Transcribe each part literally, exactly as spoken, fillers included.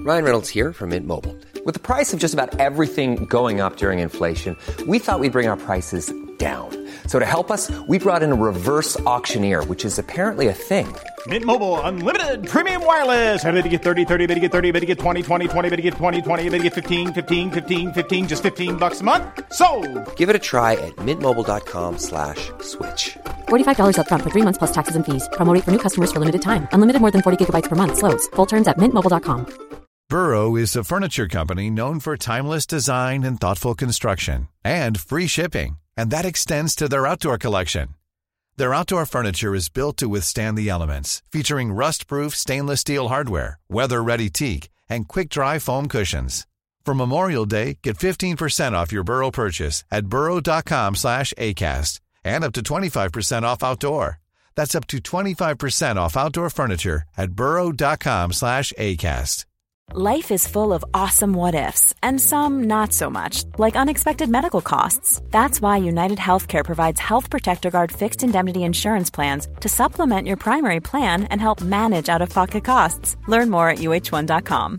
Ryan Reynolds here from Mint Mobile. With the price of just about everything going up during inflation, we thought we'd bring our prices down. So to help us, we brought in a reverse auctioneer, which is apparently a thing. Mint Mobile Unlimited Premium Wireless. How to get thirty, thirty, how to get thirty, how to get twenty, twenty, twenty, how to get twenty, twenty, how to get fifteen, fifteen, fifteen, fifteen, just fifteen bucks a month? Sold! Give it a try at mintmobile.com slash switch. forty-five dollars up front for three months plus taxes and fees. Promo rate for new customers for limited time. Unlimited more than forty gigabytes per month. Slows full terms at mint mobile dot com. Burrow is a furniture company known for timeless design and thoughtful construction and free shipping. And that extends to their outdoor collection. Their outdoor furniture is built to withstand the elements, featuring rust-proof stainless steel hardware, weather-ready teak, and quick-dry foam cushions. For Memorial Day, get fifteen percent off your Burrow purchase at burrow.com slash ACAST and up to twenty-five percent off outdoor. That's up to twenty-five percent off outdoor furniture at burrow.com slash ACAST. Life is full of awesome what-ifs, and some not so much, like unexpected medical costs. That's why United Healthcare provides Health Protector Guard fixed indemnity insurance plans to supplement your primary plan and help manage out-of-pocket costs. Learn more at u h one dot com.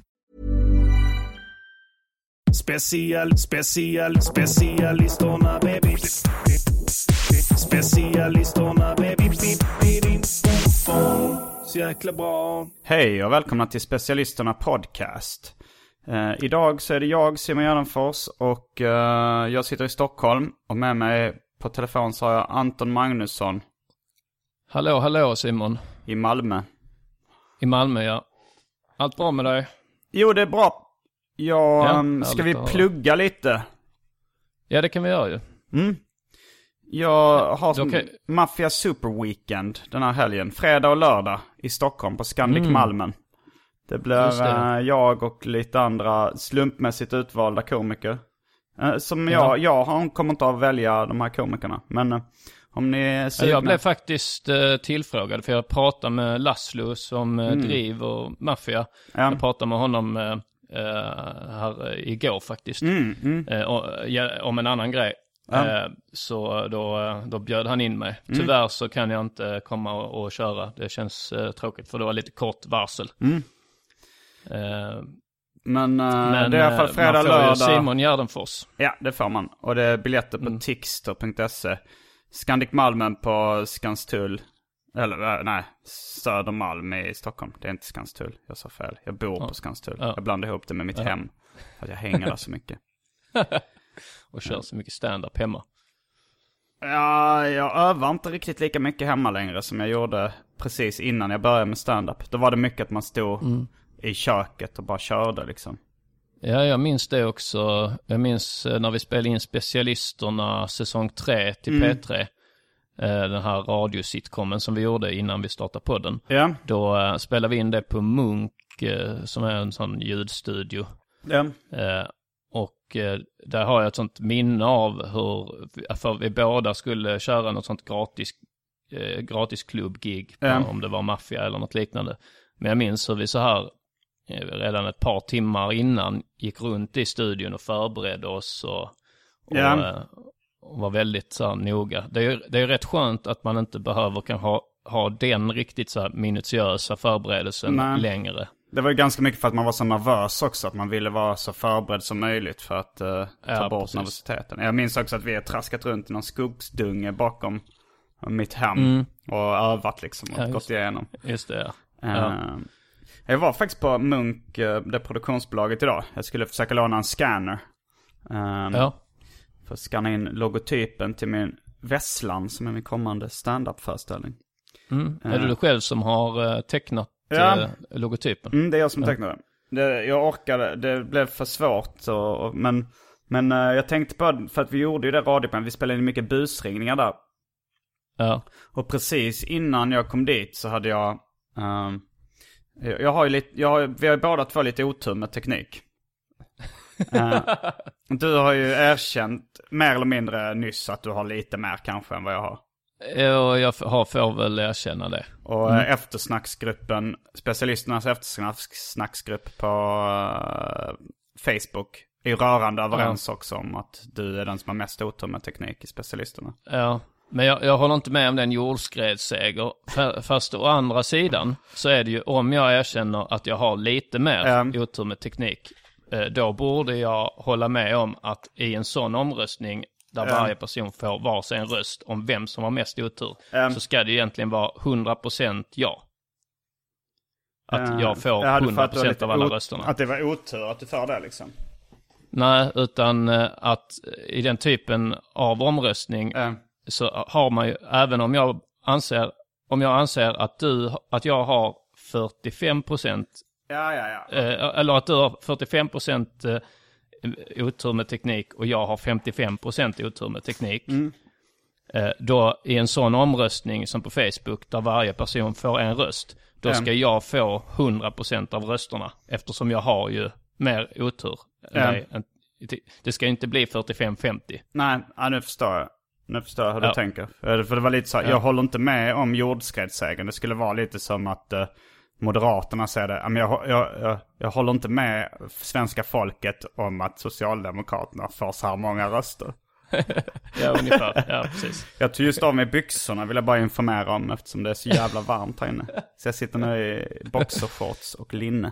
Special, special, specialisterna, baby. Specialisterna, baby. Så jäkla bra. Hej och välkomna till Specialisterna podcast. Uh, idag så är det jag, Simon Gärdenfors, och uh, jag sitter i Stockholm. Och med mig på telefon så har jag Anton Magnusson. Hallå, hallå Simon. I Malmö. I Malmö, ja. Allt bra med dig? Jo, det är bra. Jag, ja, um, ska vi plugga lite? Ja, det kan vi göra ju. Mm. Jag har som okay. Mafia Super Weekend den här helgen. Fredag och lördag i Stockholm på Scandic mm. Malmen. Det blir det. Uh, jag och lite andra slumpmässigt utvalda komiker. Uh, som ja. jag, jag kommer inte att välja de här komikerna. Men uh, om ni är sugna... Jag blev faktiskt uh, tillfrågad för jag pratade med Laszlo som uh, mm. driv och Mafia. Ja. Jag pratade med honom uh, uh, här uh, igår faktiskt. Mm, mm. Uh, och, ja, om en annan grej. Ja. Eh, så då, då bjöd han in mig. Mm. Tyvärr så kan jag inte komma och, och köra. Det känns eh, tråkigt för det var lite kort varsel. Mm. Eh, men, uh, men det är i alla fall fredag, lördag. Simon Gärdenfors. Ja, det får man. Och det är biljetter på mm. tixter punkt se. Scandic Malmen på Skanstull. Eller nej, Södermalm i Stockholm. Det är inte Skanstull, jag sa fel. Jag bor ja. på Skanstull. Ja. Jag blandar ihop det med mitt ja. hem. För jag hänger där så mycket. Och kör så mycket stand-up hemma. Ja, jag övar inte riktigt lika mycket hemma längre som jag gjorde precis innan jag började med stand-up. Då var det mycket att man stod mm. i köket och bara körde liksom. Ja, jag minns det också. Jag minns när vi spelade in Specialisterna säsong tre till mm. P tre. Den här radiositcomen som vi gjorde innan vi startade podden. Ja. Då spelade vi in det på Munk som är en sån ljudstudio. Ja. Och eh, där har jag ett sånt minne av hur för vi båda skulle köra något sånt gratis, eh, gratis klubbgig. Mm. Om det var Mafia eller något liknande. Men jag minns hur vi så här eh, redan ett par timmar innan gick runt i studion och förberedde oss. Och, och, mm. eh, och var väldigt så här, noga. Det är, det är rätt skönt att man inte behöver kan ha, ha den riktigt så här minutiösa förberedelsen Nej. längre. Det var ju ganska mycket för att man var så nervös också. Att man ville vara så förberedd som möjligt för att uh, ta ja, bort precis. nervositeten. Jag minns också att vi har traskat runt i någon skogsdunge bakom mitt hem. Mm. Och övat liksom och ja, gått igenom. Just det, ja. Uh, ja. Jag var faktiskt på Munk, uh, det produktionsbolaget idag. Jag skulle försöka låna en scanner. Um, ja. För att scanna in logotypen till min Vesslan som är min kommande stand-up-föreställning. Mm. Uh, är det du själv som har uh, tecknat Ja. logotypen? Mm, det är jag som ja. tecknade det. Jag orkade, det blev för svårt och, och, men, men uh, jag tänkte på, för att vi gjorde ju det radioprogram, vi spelade in mycket busringningar där. Ja. Och precis innan jag kom dit så hade jag um, jag, jag har ju lite, jag har, vi har båda två lite otur med teknik. uh, Du har ju erkänt mer eller mindre nyss att du har lite mer kanske än vad jag har. Ja, jag har, får väl erkänna det. Och mm. eftersnacksgruppen, specialisternas eftersnacksgrupp på uh, Facebook är ju rörande överens ja. också om att du är den som har mest otur med teknik i specialisterna. Ja, Men jag, jag håller inte med om den jordskredsseger. Fast å andra sidan så är det ju, om jag erkänner att jag har lite mer mm. otur med teknik, då borde jag hålla med om att i en sån omröstning där mm. varje person får varsin röst om vem som har mest otur, mm. så ska det egentligen vara hundra procent ja. Att mm. jag får ja, hundra procent av alla ot- rösterna. Att det var otur att du får det liksom? Nej, utan att i den typen av omröstning mm. så har man ju, även om jag anser om jag anser att du att jag har fyrtiofem procent ja, ja, ja. Eh, eller att du har fyrtiofem procent eh, otur med teknik och jag har femtiofem procent otur med teknik. Mm. Eh, då i en sån omröstning som på Facebook där varje person får en röst, då ska mm. jag få hundra procent av rösterna eftersom jag har ju mer otur. Mm. Nej, det ska inte bli fyrtiofem femtio. Nej, ja, nu förstår jag. Nu förstår jag hur ja. du tänker. För det var lite så, ja. jag håller inte med om jordskredssägen. Det skulle vara lite som att uh, Moderaterna säger det. Men jag, jag, jag, jag håller inte med svenska folket om att Socialdemokraterna får så här många röster. Ja, ungefär. Ja, precis. Jag tog just av mig byxorna, vill jag bara informera om, eftersom det är så jävla varmt här inne. Så jag sitter nu i boxershorts och linne.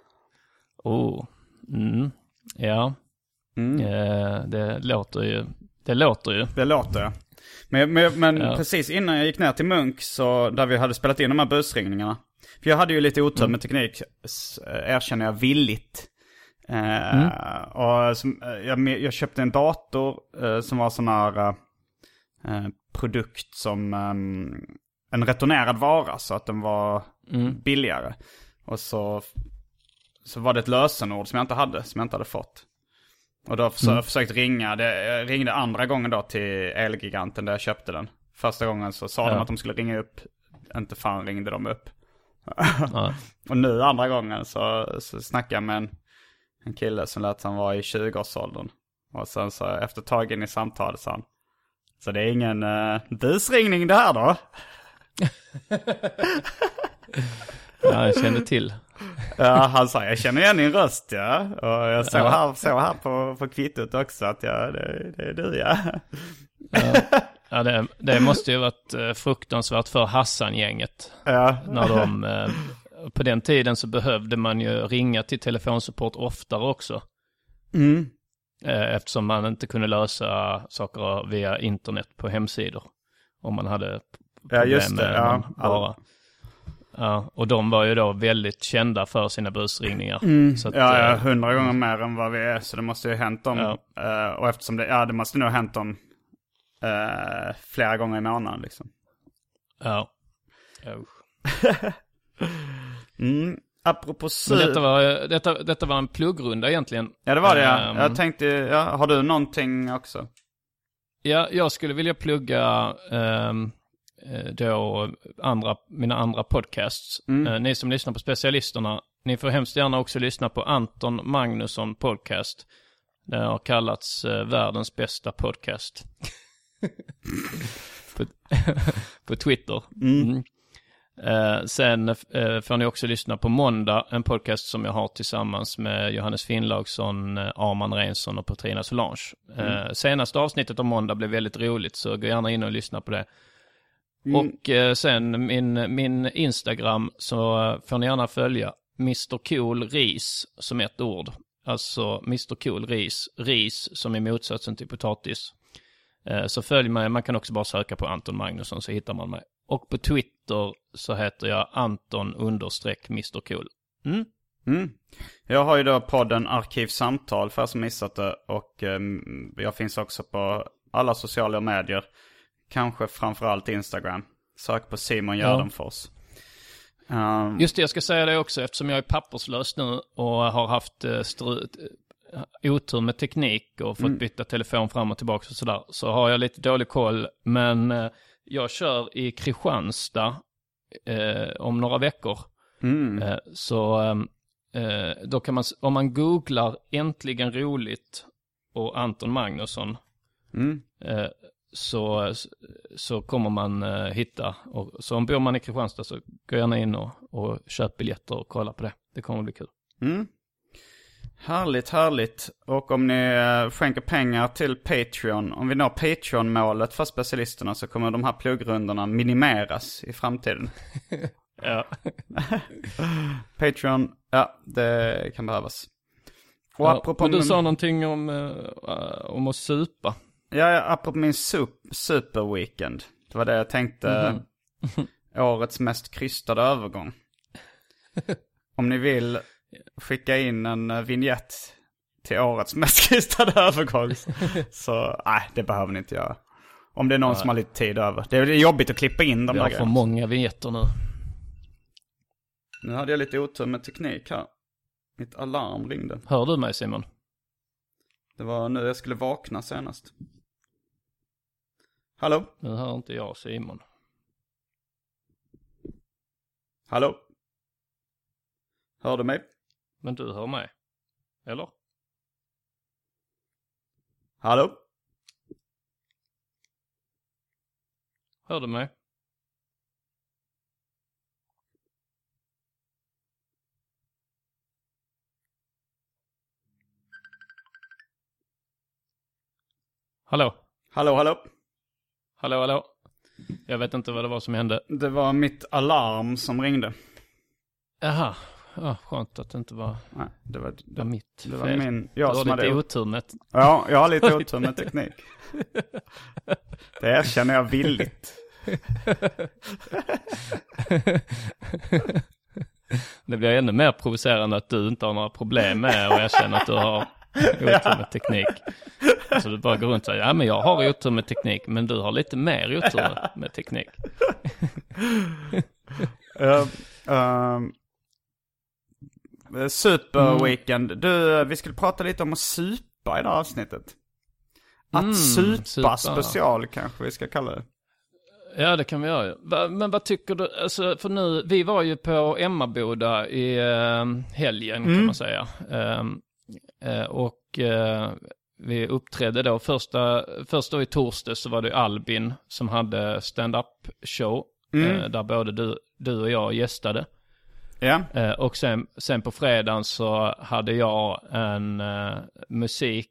Oh, mm. ja. Mm. Eh, det låter ju. Det låter ju. Det låter, ja. Men, men, men ja. precis innan jag gick ner till Munk, så där vi hade spelat in de här busringningarna. För jag hade ju lite otur mm. med teknik, erkänner jag villigt. Eh, mm. Och som, jag, jag köpte en dator eh, som var sån här eh, produkt som um, en returnerad vara, så att den var mm. billigare. Och så, så var det ett lösenord som jag inte hade, som jag inte hade fått. Och då har jag mm. försökt ringa. Det, jag ringde andra gången då till Elgiganten där jag köpte den. Första gången så sa ja. de att de skulle ringa upp. Inte fan ringde de upp. Ja. Och nu andra gången så, så snackade jag med en, en kille som lät han vara i tjugo-årsåldern. Och sen så efter tag in i samtalet sa han: så det är ingen uh, busringning det här då? Ja, jag kände till. Ja, han sa, jag känner igen din röst, ja. Och jag såg ja. här, såg här på, på kvittot också att ja, det, det är du, ja. Ja, ja det, det måste ju varit fruktansvärt för Hassan-gänget. Ja. När de, på den tiden så behövde man ju ringa till telefonsupport oftare också. Mm. Eftersom man inte kunde lösa saker via internet på hemsidor. Om man hade problem ja, just det. med ja. bara. Ja, och de var ju då väldigt kända för sina busringningar. Mm. Så att, ja, ja, hundra gånger mer än vad vi är. Så det måste ju ha hänt om. Ja. Uh, och eftersom det, ja, det måste nog ha hänt om uh, flera gånger i månaden liksom. Ja. Oh. mm. Apropå sy- Men detta var, detta, detta var en pluggrunda egentligen. Ja, det var det. Ja. Um, jag tänkte, ja, har du någonting också? Ja, jag skulle vilja plugga um, då andra, mina andra podcasts. Mm. Uh, ni som lyssnar på specialisterna, ni får hemskt gärna också lyssna på Anton Magnusson podcast. Det har kallats uh, världens bästa podcast. på, på Twitter. Mm. Mm. Uh, sen uh, får ni också lyssna på Måndag, en podcast som jag har tillsammans med Johannes Finnlaugsson, uh, Arman Reinsson och Petrina Solange. Uh, mm. Senaste avsnittet av Måndag blev väldigt roligt, så gå gärna in och lyssna på det. Mm. Och uh, sen min, min Instagram, så uh, får ni gärna följa mister Cool Ris som ett ord. Alltså mister Cool Ris, ris som är motsatsen till potatis. Uh, så följ mig, man kan också bara söka på Anton Magnusson så hittar man mig. Och på Twitter så heter jag Anton understreck mister Cool. Mm. Mm. Jag har ju då podden Arkivsamtal för som missat det. Och eh, jag finns också på alla sociala medier. Kanske framförallt Instagram. Sök på Simon Gärdenfors. Ja. Um, Just det, jag ska säga det också. Eftersom jag är papperslös nu och har haft eh, stru- otur med teknik och fått mm. byta telefon fram och tillbaka och sådär, så har jag lite dålig koll. Men eh, jag kör i Kristianstad eh, om några veckor. Mm. Eh, så eh, då kan man, om man googlar Äntligen roligt och Anton Magnusson mm. eh, så, så kommer man eh, hitta. Och, så om bor man i Kristianstad så gå gärna in och, och köp biljetter och kolla på det. Det kommer bli kul. Mm. Härligt, härligt. Och om ni skänker pengar till Patreon, om vi når Patreon-målet för specialisterna, så kommer de här pluggrundorna minimeras i framtiden. Ja. Patreon, ja, det kan behövas. Och ja, apropå men du min... sa någonting om, uh, om att supa. Ja, ja, apropå min sup- superweekend. Det var det jag tänkte. Mm-hmm. Årets mest krystade övergång. Om ni vill skicka in en vignett till årets mest krystade övergång, så nej, det behöver ni inte göra. Om det är någon nej. som har lite tid över. Det är jobbigt att klippa in de där grejerna. Jag har för många vignetter nu. Nu hade jag lite otur med teknik här. Mitt alarm ringde. Hör du mig, Simon? Det var nu jag skulle vakna senast. Hallå? Nu hör inte jag Simon. Hallå? Hör du mig? Men du hör mig. Eller? Hallå? Hör du mig? Hallå? Hallå, hallå? Hallå, hallå? Jag vet inte vad det var som hände. Det var mitt alarm som ringde. Jaha, ja, skönt att det inte var, nej, det var, det, det var mitt det var fel. min, jag du som har lite hade otur med... Ja, jag har lite otur med teknik. Det erkänner jag villigt. Det blir ännu mer provocerande att du inte har några problem med och erkänna att du har otur med teknik. Så du bara går runt och säger, ja men jag har otur med teknik, men du har lite mer otur med teknik. uh, uh, Superweekend. Mm. Du, vi skulle prata lite om att supa i det här avsnittet. Att mm, supa, supa special kanske vi ska kalla det. Ja, det kan vi göra. Men vad tycker du? Alltså, för nu, vi var ju på Emmaboda i uh, helgen mm. kan man säga. Uh, uh, och uh, vi uppträdde då. Första, först då i torsdag så var det Albin som hade stand-up show. Mm. Uh, där både du, du och jag gästade. Ja. Uh, och sen, sen på fredagen så hade jag en uh, musik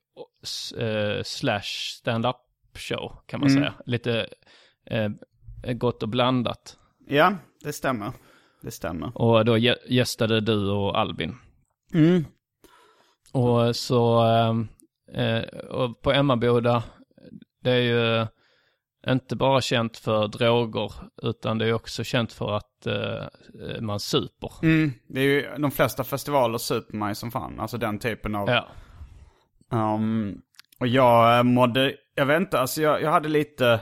uh, slash stand-up show kan man mm. säga. Lite uh, gott och blandat. Ja, det stämmer. Det stämmer. Och då gä- gästade du och Albin. Mm. Och så uh, och på Emmaboda, det är ju inte bara känt för droger, utan det är också känt för att uh, man super. Mm, det är ju de flesta festivaler super man ju som fan. Alltså den typen av... Ja. Um, och jag mådde... Jag vet inte, alltså jag, jag hade lite...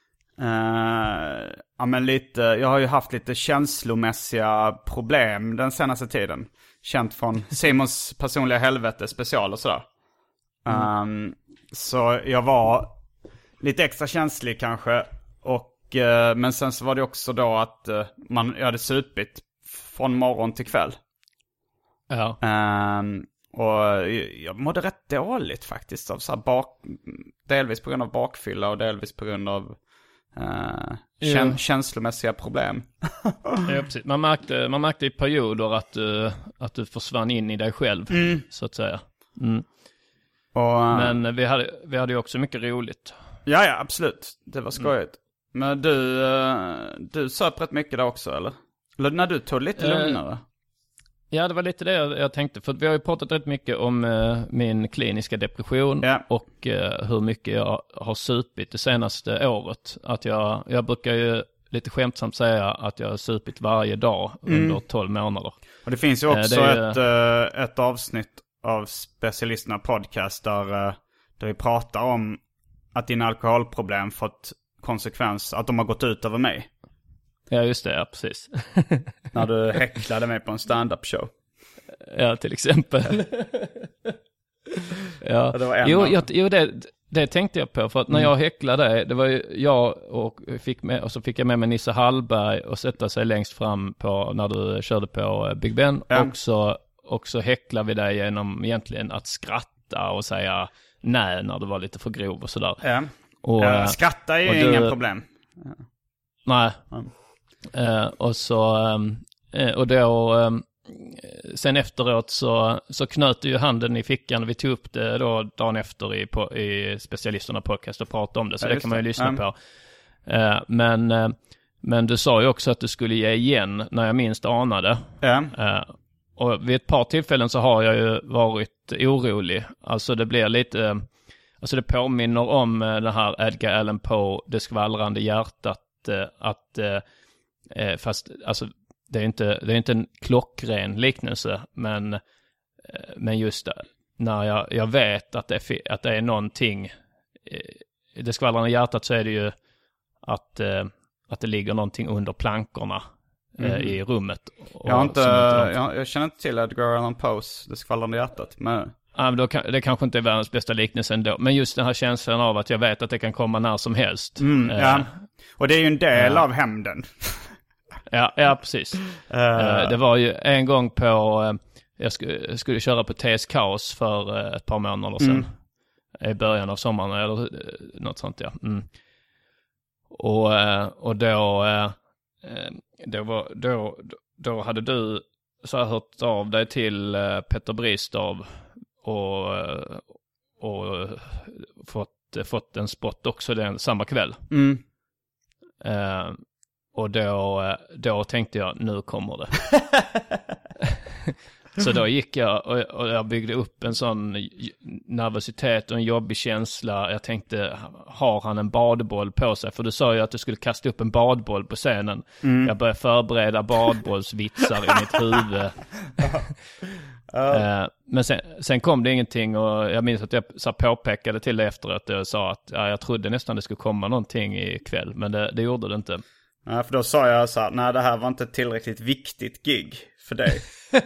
Uh, ja men lite... Jag har ju haft lite känslomässiga problem den senaste tiden. Känt från Simons personliga helvete special och sådär. Mm. Um, så jag var... lite extra känslig kanske. Och, eh, men sen så var det också då att eh, man, jag hade supit från morgon till kväll. Ja. Um, och jag mådde rätt dåligt faktiskt. Av så här bak, delvis på grund av bakfylla och delvis på grund av uh, käns- känslomässiga problem. Ja, precis. Man märkte, man märkte i perioder att du, att du försvann in i dig själv, mm. så att säga. Mm. Och, men vi hade, vi hade ju också mycket roligt. Ja, ja, absolut. Det var skojigt. Mm. Men du, du söp rätt mycket där också, eller? Eller när du tog lite uh, lugnare? Ja, det var lite det jag, jag tänkte. För vi har ju pratat rätt mycket om uh, min kliniska depression. Yeah. Och uh, hur mycket jag har supit det senaste året. Att jag, jag brukar ju lite skämtsamt säga att jag har supit varje dag mm. under tolv månader. Och det finns ju också uh, ett, uh, ett avsnitt av Specialisterna podcast där, uh, där vi pratar om att dina alkoholproblem fått konsekvens, att de har gått ut över mig. Ja, just det, ja, precis. När du häcklade mig på en stand-up show. Ja, till exempel. Ja, ja det var jo, jag, jo det, det tänkte jag på. För att när mm. jag häcklade, det var ju jag och, fick med, och så fick jag med mig Nisse Hallberg och sätta sig längst fram på, när du körde på Big Ben. Ja. Och, så, och så häcklade vi dig genom egentligen att skratta och säga nej när du var lite för grov och sådär. Ja. Och, ja, skratta är ju inga problem. Ja. Nej. Mm. Uh, och så um, uh, och då um, sen efteråt så, så knöt ju handen i fickan. Vi tog upp det då dagen efter i, på, i specialisterna podcast och pratade om det. Så ja, det kan man ju lyssna mm. på. Uh, men, uh, men du sa ju också att du skulle ge igen när jag minst anade. Ja. Uh, och vid ett par tillfällen så har jag ju varit orolig. Alltså det blir lite... Uh, alltså det påminner om uh, den här Edgar Allan Poe, Det skvallrande hjärtat. Uh, att... Uh, uh, fast alltså... Det är inte, det är inte en klockren liknelse, men, men just det, när jag, jag vet att det, är, att det är någonting, i Det skvallrande hjärtat så är det ju att, att det ligger någonting under plankorna mm. i rummet. Jag, har inte, inte jag, jag känner inte till Edgar Allan Poes Det skvallrande hjärtat, men... Ja, men då kan, det kanske inte är världens bästa liknelse ändå, men just den här känslan av att jag vet att det kan komma när som helst. Mm, uh, ja. Och det är ju en del uh, av hämnden. Ja, ja precis. Uh, det var ju en gång på, uh, jag skulle, skulle köra på T S Kaos för uh, ett par månader sedan. Mm. I början av sommaren eller uh, något sånt, ja. Mm. Och, uh, och då, uh, då, var, då, då hade du så hört av dig till uh, Petter Bristav och, uh, och fått, fått en spot också den samma kväll. Mm. Uh, Och då, då tänkte jag, nu kommer det. Så då gick jag och, och jag byggde upp en sån nervositet och en jobbig känsla. Jag tänkte, har han en badboll på sig? För du sa ju att du skulle kasta upp en badboll på scenen. Mm. Jag började förbereda badbollsvitsar i mitt huvud. uh. Men sen, sen kom det ingenting och jag minns att jag så påpekade till det efteråt. Och sa att ja, jag trodde nästan det skulle komma någonting ikväll, men det, det gjorde det inte. Ja, för då sa jag så här, nej det här var inte ett tillräckligt viktigt gig för dig.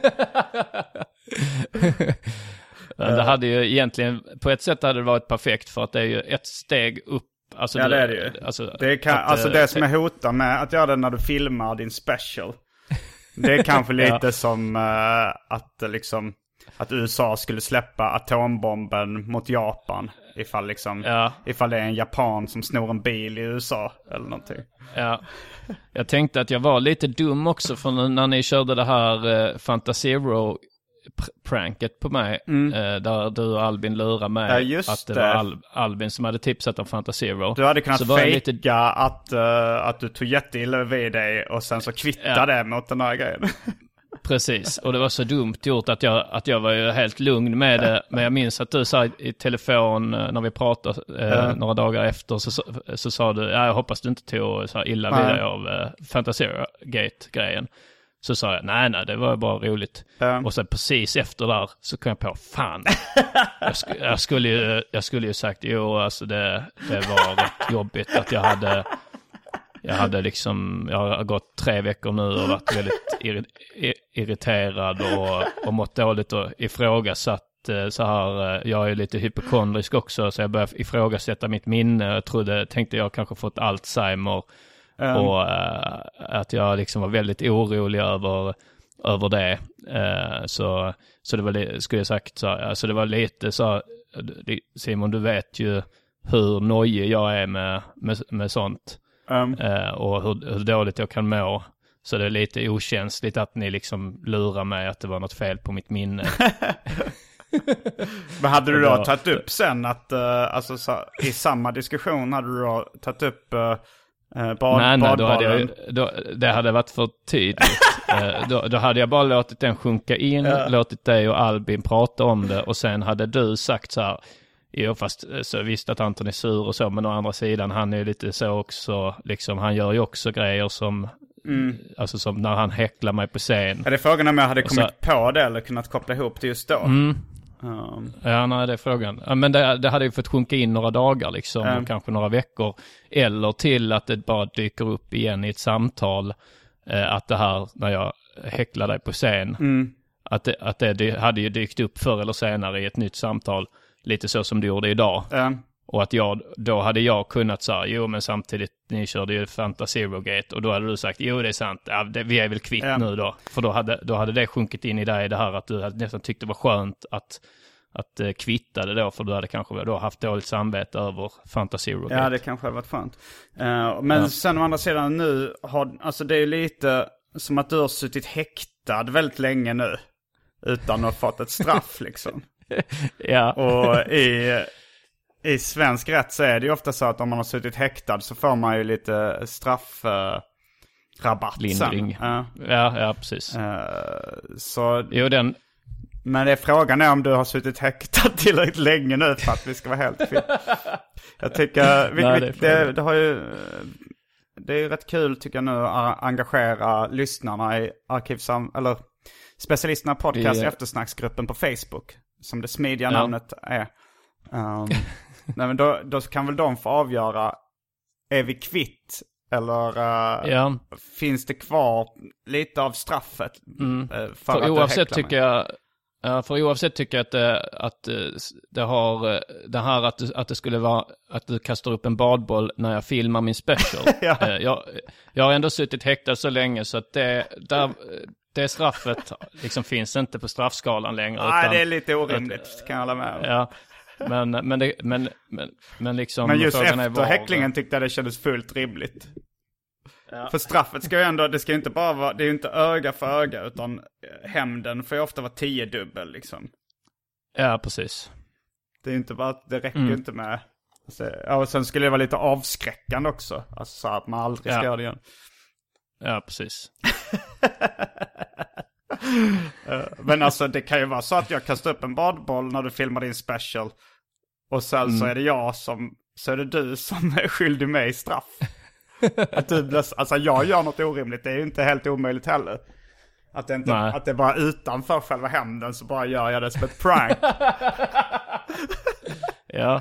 Det hade ju egentligen, på ett sätt hade det varit perfekt för att det är ju ett steg upp. Alltså ja, det, det är det ju. Alltså, det, kan, att, alltså det som jag hotar med att göra det när du filmar din special. Det är kanske lite ja. som uh, att liksom att U S A skulle släppa atombomben mot Japan ifall liksom ja. ifall det är en japan som snor en bil i U S A eller någonting. Ja. Jag tänkte att jag var lite dum också för när ni körde det här uh, Fantasero pranket på mig mm. uh, där du och Albin lurar mig ja, just att det, det. var Al- Albin som hade tipsat om Fantasero. Du hade kunnat fejka lite... att, uh, att du tog jätteilla vid dig och sen så kvittade ja. det mot den här grejen. Precis, och det var så dumt gjort att jag, att jag var ju helt lugn med det. Men jag minns att du sa i telefon när vi pratade eh, mm. några dagar efter så, så, så sa du, ja, jag hoppas du inte tog så här illa vid dig av eh, Fantasera-gate-grejen. Så sa jag, nej nej, det var bara roligt. Mm. Och sen precis efter där så kom jag på, fan. jag, sk- jag, skulle ju, jag skulle ju sagt, jo alltså det, det var rätt jobbigt att jag hade... Jag hade liksom, jag har gått tre veckor nu och varit väldigt ir- irriterad och, och mått dåligt och ifrågasatt så här. Jag är lite hypokondrisk också så jag började ifrågasätta mitt minne. Jag trodde, tänkte jag kanske fått Alzheimer mm. och uh, att jag liksom var väldigt orolig över, över det. Uh, så, så det var, skulle jag sagt, så, alltså det var lite så, Simon du vet ju hur nojig jag är med, med, med sånt. Um. Uh, och hur, hur dåligt jag kan må. Så det är lite okänsligt att ni liksom lurar mig att det var något fel på mitt minne. Men hade du då, då tagit upp sen att uh, alltså, så, i samma diskussion hade du då tagit upp uh, bad, nej, nej, då hade jag, då, det hade varit för tydligt. uh, då, då hade jag bara låtit den sjunka in, uh. låtit dig och Albin prata om det och sen hade du sagt så här. Jo, fast så visst att Anton är sur och så, men å andra sidan, han är ju lite så också, liksom, han gör ju också grejer som, mm. alltså som när han häcklar mig på scen. Är det frågan om jag hade kommit så, på det eller kunnat koppla ihop det just då? Mm. Um. Ja, nej, det är frågan. Ja, men det, det hade ju fått sjunka in några dagar liksom, mm. och kanske några veckor. Eller till att det bara dyker upp igen i ett samtal, eh, att det här, när jag häcklar dig på scen, mm. att, det, att det, det hade ju dykt upp förr eller senare i ett nytt samtal. Lite så som du gjorde idag. Mm. Och att jag, då hade jag kunnat säga, jo men samtidigt, ni körde ju Fantasero Gate. Och då hade du sagt, jo det är sant, ja, det, vi är väl kvitt mm. nu då. För då hade, då hade det sjunkit in i dig det här att du hade nästan tyckt det var skönt att, att uh, kvitta det då. För du hade kanske då haft dåligt samvete över Fantasero Gate. Ja, det kanske hade varit skönt. Uh, men ja. Sen å andra sidan nu, har, alltså det är lite som att du har suttit häktad häktad väldigt länge nu. Utan att ha fått ett straff liksom. Ja. Och i, i svensk rätt så är det ju ofta så att om man har suttit häktad så får man ju lite straffrabatt. Lindring. Ja. ja, ja, precis. Uh, så... Jo, den... Men det är frågan är om du har suttit häktad tillräckligt länge nu för att vi ska vara helt fel. Jag tycker vi, Nej, det, det, det har ju det är ju rätt kul tycker jag nu att engagera lyssnarna i arkivsam eller specialisterna podcast det... eftersnacksgruppen på Facebook som det smidiga ja. namnet är. Um, nej, men då, då kan väl de få avgöra, är vi kvitt eller uh, ja. finns det kvar lite av straffet? Mm. För, för oavsett tycker jag Ja, för oavsett tycker jag att det, att det har det här att det, att det skulle vara att du kastar upp en badboll när jag filmar min special. ja. jag, jag har ändå suttit häktad så länge så att det, där, det straffet liksom finns inte på straffskalan längre. Nej, det är lite orimligt att, kan jag hålla med om. Ja, men, men, det, men, men, men liksom... Men just efter var, häcklingen tyckte jag det kändes fullt rimligt. Ja. För straffet ska ju ändå, det ska ju inte bara vara, det är ju inte öga för öga utan hämnden får ju ofta vara tio dubbel liksom. Ja, precis. Det är ju inte bara, det räcker ju mm. inte med, alltså, ja, och sen skulle det vara lite avskräckande också. Alltså så att man aldrig ska ja. göra det igen. Ja, precis. Men alltså det kan ju vara så att jag kastar upp en badboll när du filmar din special och sen mm. så är det jag som, så är det du som är skyldig mig i straff. Att du blir, alltså jag gör något orimligt, det är ju inte helt omöjligt heller. Att det, inte, att det bara utanför själva hämnden så bara gör jag det som ett prank. Ja.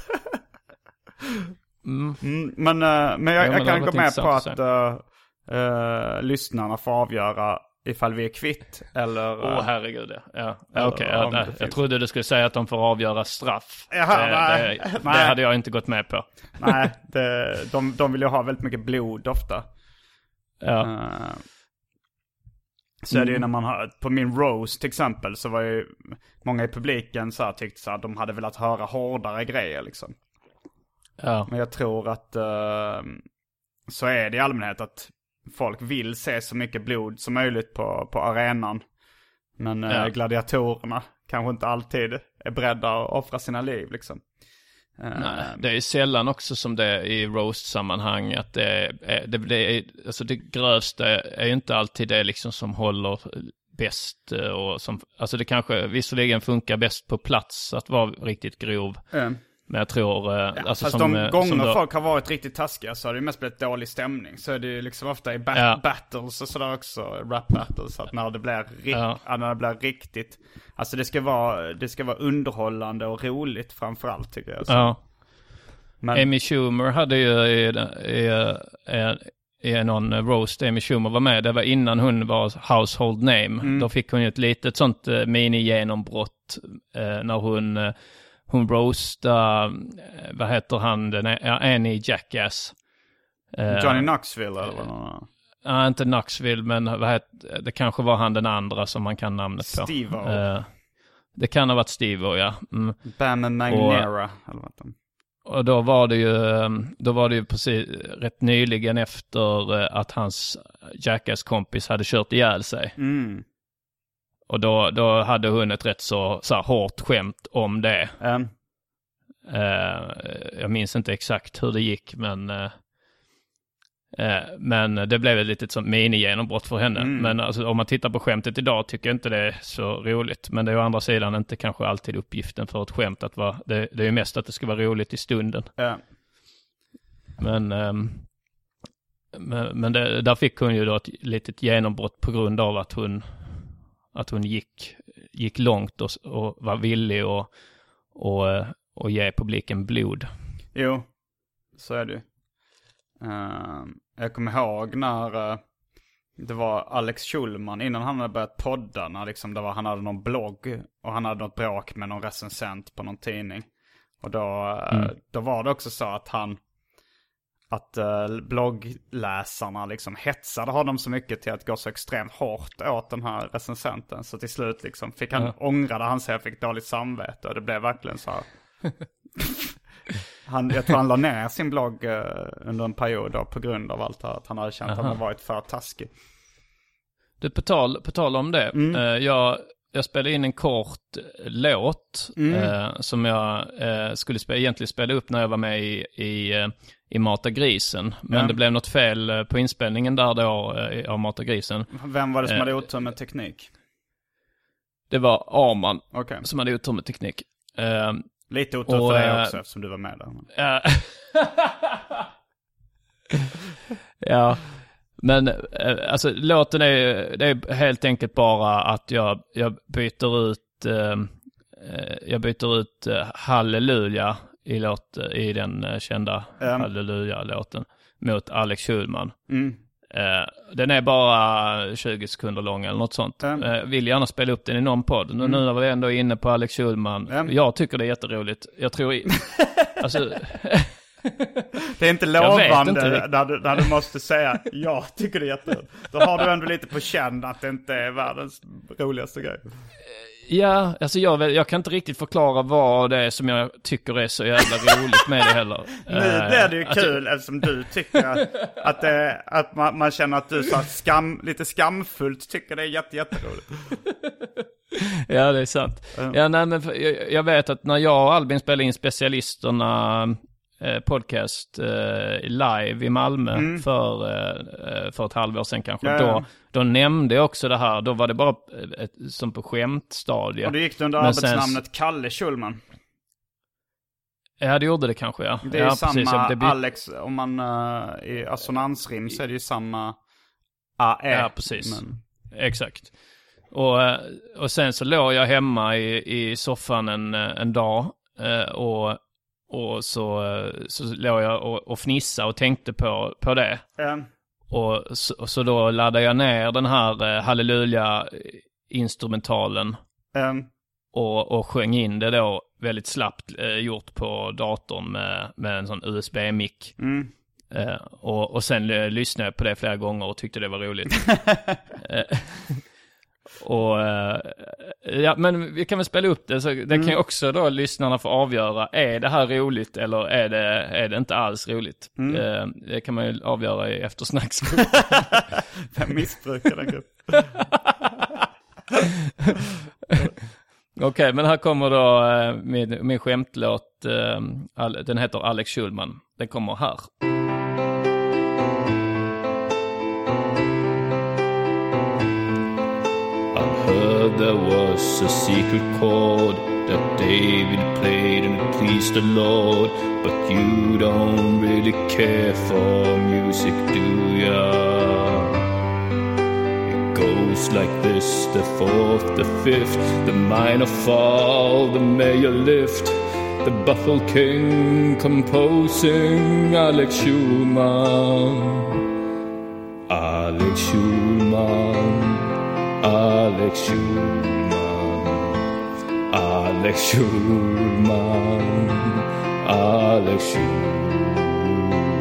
Mm. Mm, men uh, men jag, ja, men jag kan gå med på att uh, uh, lyssnarna får avgöra ifall vi är kvitt eller... Åh uh, oh, herregud, ja. ja. Okej, okay, ja, jag, jag trodde du skulle säga att de får avgöra straff. Jaha, det, nej, det, nej. det hade jag inte gått med på. Nej, det, de, de vill ju ha väldigt mycket blod ofta. Ja. Uh, så mm. är det ju när man har... På min roast till exempel så var ju många i publiken så här, tyckte så att de hade velat höra hårdare grejer liksom. Ja. Men jag tror att uh, så är det i allmänhet att folk vill se så mycket blod som möjligt på, på arenan. Men ja. uh, gladiatorerna kanske inte alltid är beredda att offra sina liv liksom. Uh, Nej, det är sällan också som det är i roast-sammanhang att det är, det, det är, alltså det grövsta är ju inte alltid det liksom som håller bäst och som, alltså det kanske visserligen funkar bäst på plats att vara riktigt grov. Mm. Men jag tror... Ja, alltså fast som, de gånger som då... folk har varit riktigt taskiga så har det ju mest blivit dålig stämning. Så är det ju liksom ofta i bat- ja. battles och sådär också, rap battles, att när det blir, ri- ja. när det blir riktigt... Alltså det ska vara, det ska vara underhållande och roligt framförallt tycker jag. Så. Ja. Men... Amy Schumer hade ju i, i, i, i någon roast, Amy Schumer var med, det var innan hon var household name. Mm. Då fick hon ju ett litet sånt uh, mini-genombrott uh, när hon... Uh, Hon roastade, vad heter han, den är, Annie Jackass. Johnny Knoxville eller vad någon? Ja, inte Knoxville, men vad heter, det kanske var han den andra som man kan namnet på. Steve-O. Uh, det kan ha varit Steve-O, ja. Mm. Bam Magnera, eller vad det. Och då var det ju, då var det ju precis rätt nyligen efter att hans Jackass-kompis hade kört ihjäl sig. Mm. Och då, då hade hon ett rätt så, så här hårt skämt om det. Mm. Uh, jag minns inte exakt hur det gick, men uh, uh, men det blev ett litet sånt mini-genombrott för henne. Mm. Men alltså, om man tittar på skämtet idag tycker jag inte det är så roligt. Men det är å andra sidan inte kanske alltid uppgiften för ett skämt att vara, det, det är ju mest att det ska vara roligt i stunden. Mm. Men, um, men, men det, där fick hon ju då ett litet genombrott på grund av att hon att hon gick, gick långt och, och var villig och, och, och ge publiken blod. Jo, så är det. Uh, jag kommer ihåg när uh, det var Alex Schulman, innan han hade börjat podda, när liksom det var, han hade någon blogg och han hade något bråk med någon recensent på någon tidning. Och då, uh, mm. då var det också så att han att uh, bloggläsarna liksom hetsade honom så mycket till att gå så extremt hårt åt den här recensenten. Så till slut liksom fick han, ja. ångrade han sig och fick dåligt samvete. Och det blev verkligen så här. han, jag tror han la ner sin blogg uh, under en period då, på grund av allt här, att han hade känt Aha. att han varit för taskig. Du, på tal, på tal om det. Mm. Uh, jag, jag spelade in en kort låt mm. uh, som jag uh, skulle spela, egentligen spela upp när jag var med i, i, uh, i Mata Grisen. Men ja. det blev något fel uh, på inspelningen där då uh, av Mata Grisen. Vem var det som uh, hade otur med teknik? Det var Arman okay. som hade otur med teknik. Uh, Lite otur och, för dig också eftersom du var med där. Uh, ja. Men alltså låten är, det är helt enkelt bara att jag, jag byter ut eh, jag byter ut eh, Halleluja i, låt, i den eh, kända mm. Halleluja-låten mot Alex Schulman. Mm. Eh, den är bara tjugo sekunder lång eller något sånt. Mm. Eh, vill gärna spela upp den i någon podd. Mm. Nu när vi ändå är inne på Alex Schulman. Mm. Jag tycker det är jätteroligt. Jag tror i, alltså det är inte lovande inte. När, du, när du måste säga jag tycker det är jätteroligt. Då har du ändå lite på känn att det inte är världens roligaste grej. Ja, alltså jag, jag kan inte riktigt förklara vad det är som jag tycker är så jävla roligt med det heller. Nu blir det ju uh, kul att, eftersom du tycker att, att, det, att man, man känner att du så skam, lite skamfullt tycker det är jätte, jätteroligt. Ja, det är sant. Mm. Ja, nej, men jag, jag vet att när jag och Albin spelade in Specialisterna podcast eh, live i Malmö mm. för, eh, för ett halvår sedan kanske. Ja, ja. Då, då nämnde jag också det här. Då var det bara ett, som på skämtstadie. Och det gick under arbetsnamnet sen... Kalle Schulman. Ja, det gjorde det kanske, ja. Det är ja, samma precis, ja, det blir... Alex, om man uh, i assonansrim så är det ju samma A E. Ja, precis. Men... Exakt. Och, och sen så låg jag hemma i, i soffan en, en dag och Och så, så låg jag och, och fnissade och tänkte på, på det. Mm. Och, så, och så då laddade jag ner den här eh, Halleluja-instrumentalen. Mm. Och, och sjöng in det då väldigt slappt eh, gjort på datorn med, med en sån U S B-mick. Mm. Eh, och, och sen eh, lyssnade jag på det flera gånger och tyckte det var roligt. eh, Och ja, men vi kan väl spela upp det så det mm. kan ju också då lyssnarna få avgöra, är det här roligt eller är det, är det inte alls roligt. Mm. eh, det kan man ju avgöra i eftersnacksgruppen. Vem missbrukar den gruppen? Okej, okay, men här kommer då eh, min, min skämtlåt, eh, den heter Alex Schulman. Den kommer här. Heard there was a secret chord that David played and it pleased the Lord, but you don't really care for music, do ya? It goes like this, the fourth, the fifth, the minor fall, the major lift, the Buffalo King composing Alex Schulman. Alex Schulman, Alex Schulman, Alex Schulman, Alex Schulman.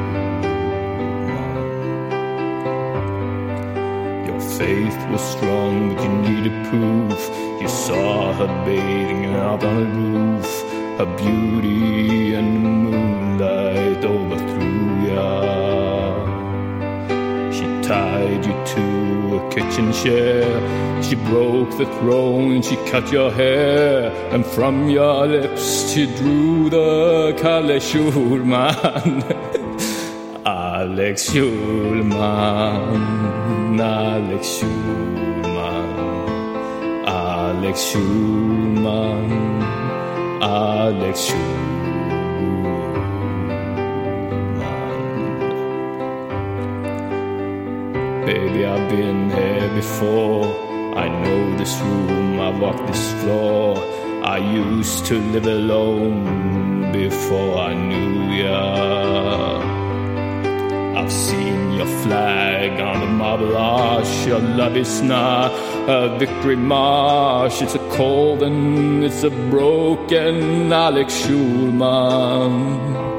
Your faith was strong, but you needed proof. You saw her bathing out on a roof. Her beauty and the moonlight overthrew ya. She tied you to a kitchen chair. She broke the throne, she cut your hair, and from your lips she drew the Kalle Schulman. Alex Schulman, Alex Schulman, Alex Schulman, Alex Schulman. Baby, I've been here before. I know this room, I walked this floor. I used to live alone before I knew ya. I've seen your flag on the marble arch. Your love is not a victory march. It's a cold and it's a broken Alex Schulman.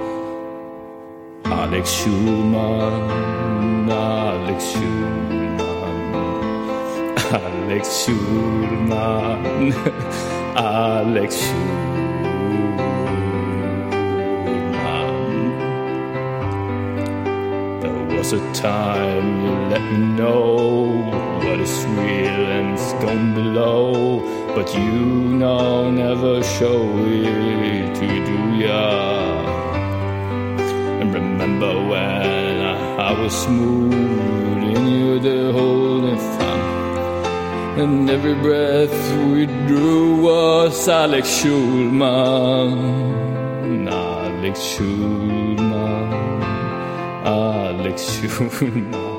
Alex Schulman, Alex Schulman, Alex Schulman, Alex Schulman. There was was a time you let me know what is real and's gone below, but you now never show it to do ya. And remember when I, I was smooth and you the holding fun, and every breath we drew was Alex Schulman, Alex Schulman, Alex Schulman.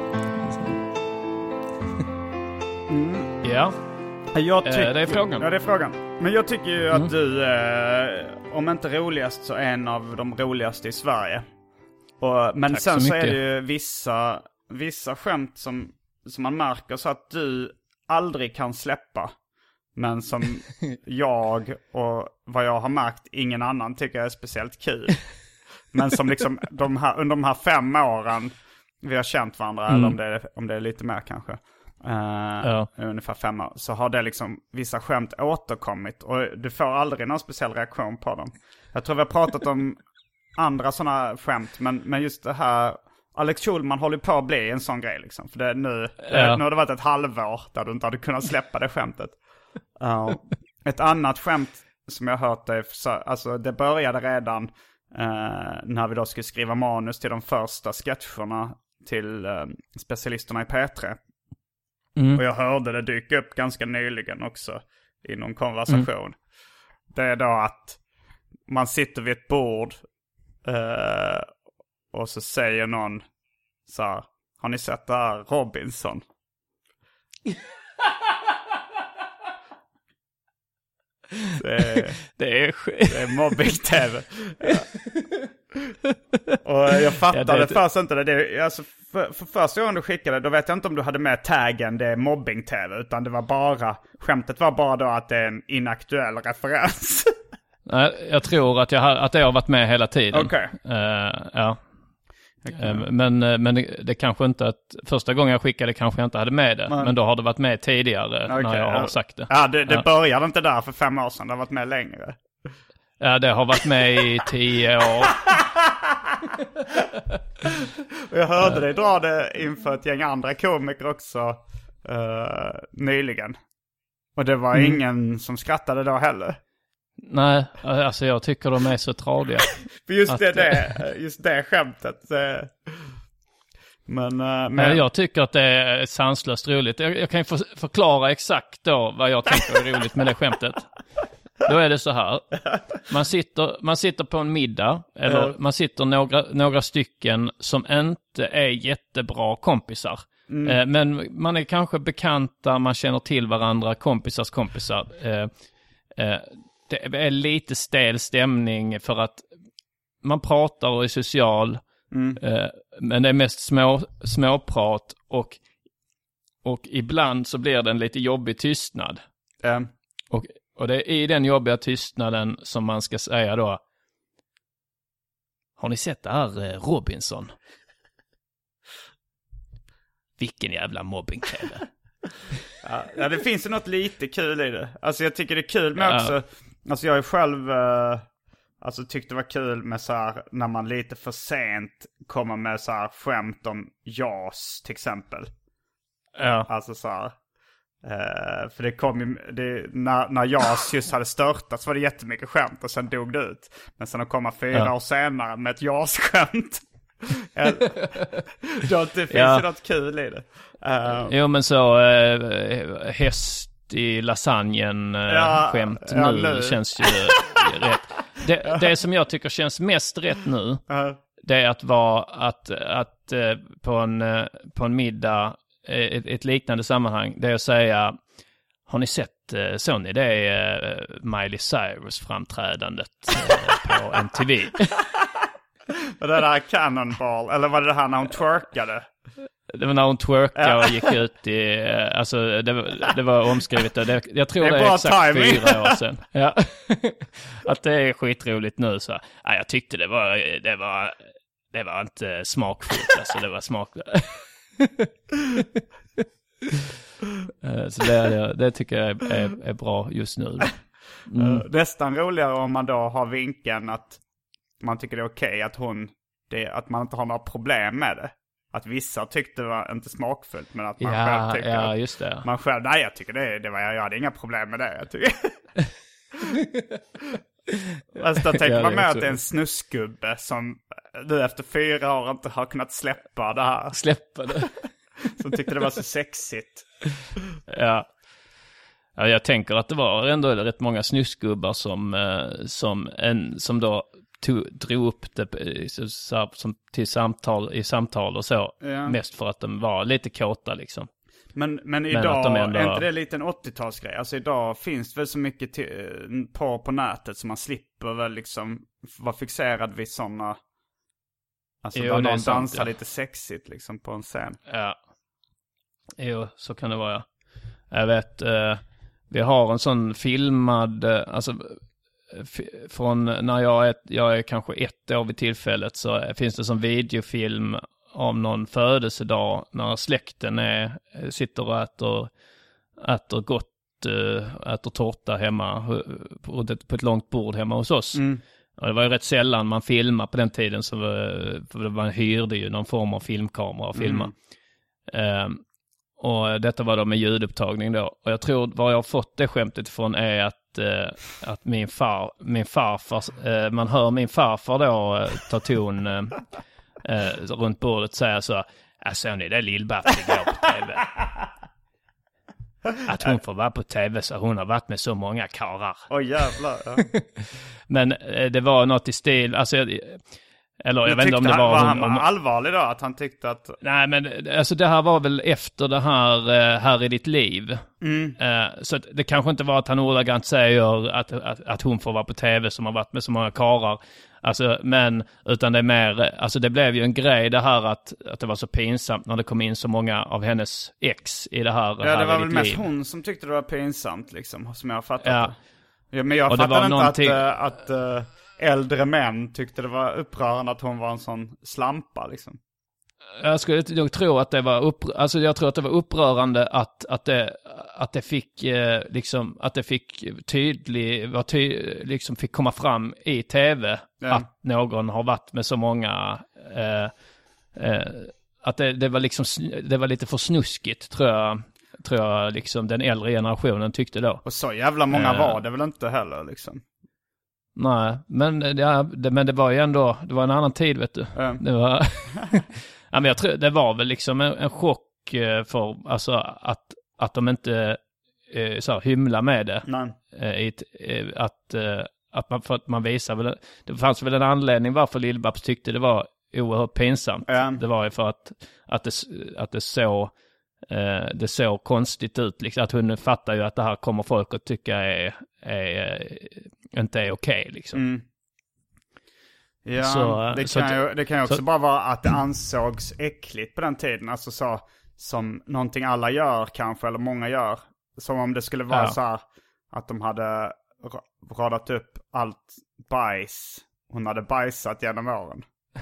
Mm. Ja, jag tyck- eh, det är frågan. Ja, det är frågan. Men jag tycker ju Mm. att du, eh, om inte roligast så är en av de roligaste i Sverige. Och, men Tack sen så så, är mycket. det ju vissa, vissa skämt som, som man märker så att du aldrig kan släppa. Men som jag och vad jag har märkt ingen annan tycker är speciellt kul. Men som liksom de här, under de här fem åren vi har känt varandra, Mm. eller om det, är, om det är lite mer kanske. Uh, Ja. Ungefär fem år. Så har det liksom vissa skämt återkommit. Och du får aldrig någon speciell reaktion på dem. Jag tror vi har pratat om andra sådana skämt. Men, men just det här, Alex Schulman håller på att bli en sån grej liksom. För det, nu, Ja. nu har det varit ett halvår där du inte hade kunnat släppa det skämtet. Uh, ett annat skämt som jag har hört är, alltså det började redan uh, när vi då skulle skriva manus till de första sketcherna till uh, specialisterna i P tre. Mm. Och jag hörde det dyka upp ganska nyligen också i någon konversation. Mm. Det är då att man sitter vid ett bord uh, och så säger någon så här: har ni sett det här Robinson? Det är, det är, det är mobbing-tv. Ja. Och jag fattade ja, det först inte det. det alltså, för, för första gången du skickade, då vet jag inte om du hade med taggen det är mobbing-tv. Utan det var bara, skämtet var bara då att det är en inaktuell referens. Nej, jag tror att jag har, att det har varit med hela tiden. Okej. Okay. Uh, ja. Okay. Uh, men men det, det kanske inte att första gången jag skickade kanske jag inte hade med det. Men, men då har det varit med tidigare okay. när jag har sagt det. Ja, det, det ja. började inte där för fem år sedan. Det har varit med längre. Ja, det har varit med i tio år. Jag hörde dig dra det inför ett gäng andra komiker också uh, nyligen. Och det var mm. ingen som skrattade då heller. Nej, alltså jag tycker de är så tradiga. För just, att, det, det, just det skämtet. Men, uh, men... Jag tycker att det är sanslöst roligt. Jag, jag kan ju för, förklara exakt då vad jag tycker är roligt med det skämtet. Då är det så här. Man sitter, man sitter på en middag. Eller mm. man sitter några, några stycken som inte är jättebra kompisar. Mm. Eh, men man är kanske bekanta. Man känner till varandra. Kompisars kompisar. Eh, eh, det är lite stel stämning. För att man pratar och är social. Mm. Eh, men det är mest små, småprat. Och, och ibland så blir det en lite jobbig tystnad. Mm. Och Och det är i den jobbiga tystnaden som man ska säga då: har ni sett det här Robinson? Vilken jävla mobbing-tv. ja, ja, det finns ju något lite kul i det. Alltså jag tycker det är kul med också. Alltså jag är själv uh, alltså tyckte det var kul med så här när man lite för sent kommer med så här skämt om Jas till exempel. Ja. Alltså så här. Uh, för det kom ju, det, när, när Jas just hade störtat så var det jättemycket skämt och sen dog det ut. Men sen att komma fyra ja. år senare med ett Jas-skämt. Då, det finns ja. ju något kul i det. Uh, jo men så uh, häst i lasagnen uh, ja, skämt ja, nu, nu känns ju rätt. Det, ja. det som jag tycker känns mest rätt nu uh. det är att vara att, att uh, på, en, uh, på en middag Ett, ett liknande sammanhang, det är att säga: har ni sett eh, Sony? Det är eh, Miley Cyrus framträdandet eh, på M T V. Var det där Cannonball? Eller var det här när hon twerkade? Det var när hon twerkade och gick ut i... Eh, alltså det, det var omskrivet. Det, jag tror det är, det är exakt timing. fyra år sedan. Ja. Att det är skitroligt nu. Så. Ja, jag tyckte det var, det var, det var inte smakfullt. Alltså det var smakfullt. Så det, det tycker jag är, är, är bra just nu. Mm. Nästan roligare om man då har vinkeln att man tycker det är okej okay att hon det, att man inte har några problem med det. att vissa tyckte det var inte smakfullt, men att man ja, själv tyckte ja, att just det. man själv, nej jag tycker det, det var, jag hade inga problem med det, jag tycker. Alltså då tänker ja, man med att det är en snuskgubbe som nu efter fyra år inte har kunnat släppa det här. Släppa det. Som tyckte det var så sexigt. Ja. Ja, jag tänker att det var ändå rätt många snuskgubbar som, eh, som, en, som då tog, drog upp det så, så, som till samtal, i samtal och så. Ja. Mest för att de var lite kåta liksom. Men, men idag men ändå... är inte det lite en åttiotalsgrej? Alltså idag finns det väl så mycket till, på, på nätet så man slipper väl liksom vara fixerad vid sådana... Alltså jo, där någon sant, dansar ja. lite sexigt liksom på en scen. Ja. Jo, så kan det vara. Ja. Jag vet, eh, vi har en sån filmad... Eh, alltså f- från när jag är, jag är kanske ett år vid tillfället så finns det som videofilm... om någon födelsedag när släkten är, sitter och äter, äter gott, äter tårta hemma på ett långt bord hemma hos oss. Mm. Och det var ju rätt sällan man filmade på den tiden, så för man hyrde ju någon form av filmkamera och filma. Mm. Um, och detta var då med ljudupptagning då. Och jag tror var jag har fått det skämtet ifrån är att, uh, att min, far, min farfar, uh, man hör min farfar då uh, ta ton... Uh, Uh, runt bordet säger så, alltså ni det Lill-Babs igår på tv. Att hon får vara på tv så hon har varit med så många karar. Åh oh, jävlar. Ja. Men uh, det var något i stil, alltså jag, eller jag, jag vet inte om det var... Var hon, han om, allvarlig då? Att han tyckte att... Nej men alltså det här var väl efter det här uh, Här i ditt liv. Mm. Uh, så det kanske inte var att han ordagrant säger att, att, att hon får vara på tv som har varit med så många karar. Alltså, men utan det är mer, alltså det blev ju en grej det här att, att det var så pinsamt när det kom in så många av hennes ex i det här. Ja, här det var väl mest liv. Hon som tyckte det var pinsamt liksom, som jag fattat ja. det. Ja, men jag fattar inte någonting... att, att, att äldre män tyckte det var upprörande att hon var en sån slampa liksom. Jag skulle nog tro att det var upp, alltså jag tror att det var upprörande att att det att det fick eh, liksom att det fick tydlig var ty, liksom fick komma fram i tv ja. Att någon har varit med så många eh, eh, att det, det var liksom det var lite för snuskigt tror jag tror jag liksom den äldre generationen tyckte då. Och så jävla många eh, var det väl inte heller liksom. Nej, men ja, det, men det var ju ändå det var en annan tid vet du. Ja. Det var ja, men jag tror det var väl liksom en, en chock för alltså att att de inte eh, så här, hymla med det. Eh, it, eh, att eh, att man för att man visar väl det fanns väl en anledning varför Lill-Babs tyckte det var oerhört pinsamt. Ja. Det var ju för att att det att det så eh, det så konstigt ut liksom att hon fattar ju att det här kommer folk att tycka är är inte är okej okay, liksom. Mm. Ja, så, det, kan ju, det kan ju också så, bara vara att det ansågs äckligt på den tiden. Alltså så som någonting alla gör kanske, eller många gör. Som om det skulle vara ja. Så här att de hade radat upp allt bajs hon hade bajsat genom åren.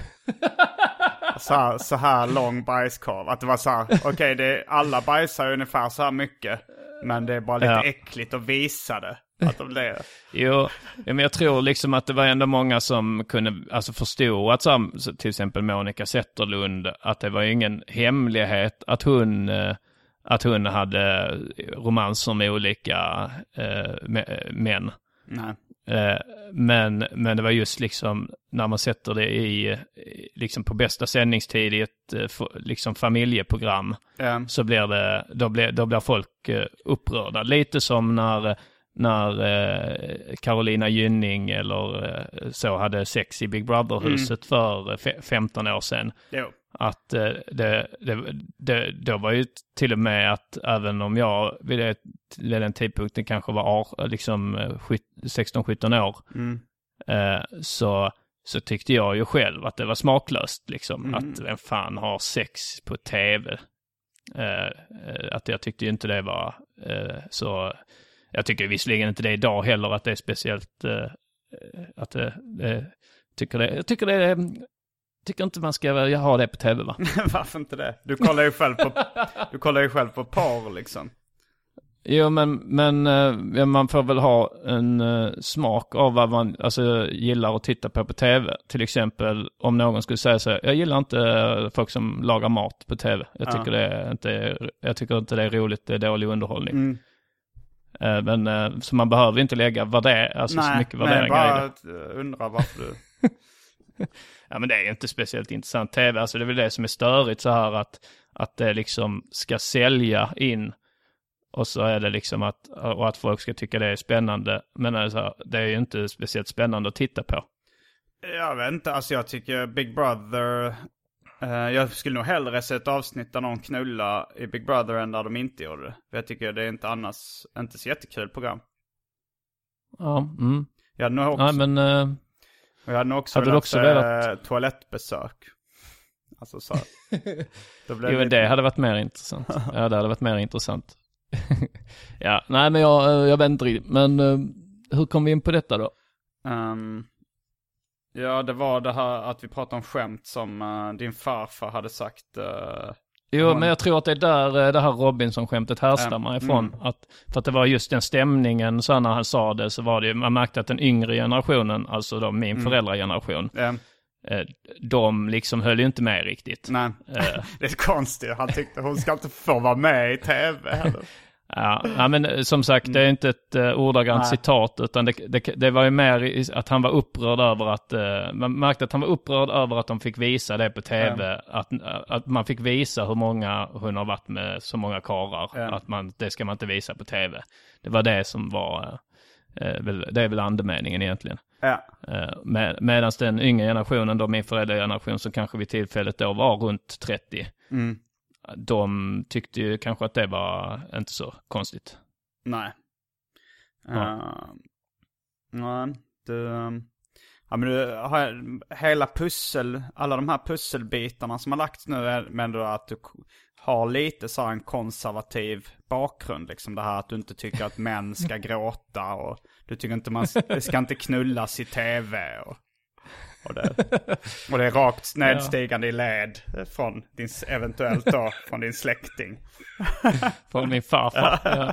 så, här, så här lång bajskorv. Att det var så här, okej okay, alla bajsar ungefär så här mycket. Men det är bara lite ja. Äckligt att visa det. Att de det. Jo, men jag tror liksom att det var ändå många som kunde alltså förstå att som, till exempel Monica Zetterlund, att det var ingen hemlighet att hon att hon hade romanser med olika eh, med, män. Nej. Eh, men men det var just liksom när man sätter det i liksom på bästa sändningstid i ett liksom familjeprogram mm. så blir det då blir då blir folk upprörda, lite som när när eh, Carolina Gynning eller eh, så hade sex i Big Brother-huset mm. för f- femton år sedan. Jo. Att eh, det, det, det, då var ju till och med att även om jag vid, det, vid den tidpunkten kanske var liksom sexton sjutton år mm. eh, så, så tyckte jag ju själv att det var smaklöst liksom. Mm. Att vem fan har sex på tv. Eh, att jag tyckte ju inte det var eh, så... Jag tycker visserligen inte det idag heller att det är speciellt uh, att det, det tycker det jag tycker det tycker inte man ska ha det på tv va. Varför inte det? Du kollar ju själv på du kollar ju själv på porr liksom. Jo, men, men eh, man får väl ha en eh, smak av vad man alltså, gillar att titta på på tv. Till exempel om någon skulle säga så här, jag gillar inte eh, folk som lagar mat på tv. Jag tycker, ja. det är inte, jag tycker inte det är roligt, det är dålig underhållning. Mm. Eh, men eh, så man behöver inte lägga vad det är, alltså nej, så mycket värderingar i det. Nej, bara undrar varför du... Ja, men det är ju inte speciellt intressant tv. Alltså det är väl det som är störigt så här att, att det liksom ska sälja in. Och så är det liksom att, och att folk ska tycka det är spännande. Men alltså, det är ju inte speciellt spännande att titta på. Jag vet inte, alltså jag tycker Big Brother... Uh, jag skulle nog hellre se ett avsnitt där någon knulla i Big Brother än där de inte gjorde det. För jag tycker det är inte annars inte så jättekul program. Ja, mm. Jag hade nog också... Ja, men... Uh... Och jag hade nog också hade velat också velat... toalettbesök. Alltså så. Då blev jo, lite... det hade varit mer intressant. Ja, det hade varit mer intressant. Ja, nej men jag, jag vet inte riktigt. Men uh, hur kom vi in på detta då? Um, ja, det var det här att vi pratade om skämt som uh, din farfar hade sagt. Uh, jo, hon... men jag tror att det är där det här Robinson-skämtet härstammar um, ifrån. Mm. Att, för att det var just den stämningen, så när han sa det så var det, man märkte att den yngre generationen, alltså då min mm. föräldrageneration, um. de liksom höll ju inte med riktigt. Nej, uh. det är konstigt. Han tyckte hon ska inte få vara med i tv heller. Ja, ja, men som sagt, det är inte ett uh, ordagrant Nej. citat, utan det, det, det var ju mer i, att han var upprörd över att, uh, man märkte att han var upprörd över att de fick visa det på tv, mm. att, att man fick visa hur många hon har varit med, så många karlar, mm. att man, det ska man inte visa på tv. Det var det som var, uh, väl, det är väl andemeningen egentligen. Ja. Uh, med, medan den yngre generationen, då min föräldrageneration, som kanske vid tillfället då var runt trettio, mm. de tyckte ju kanske att det var inte så konstigt. Nej. Ja. Uh, nej, du, ja, men du har hela pussel, alla de här pusselbitarna som har lagts nu, men då att du har lite så en konservativ bakgrund, liksom det här att du inte tycker att män ska gråta och du tycker inte man det ska inte knullas i tv och Och det, och det är rakt nedstigande ja. i led från din, eventuellt då, från din släkting. Från min farfar. Ja.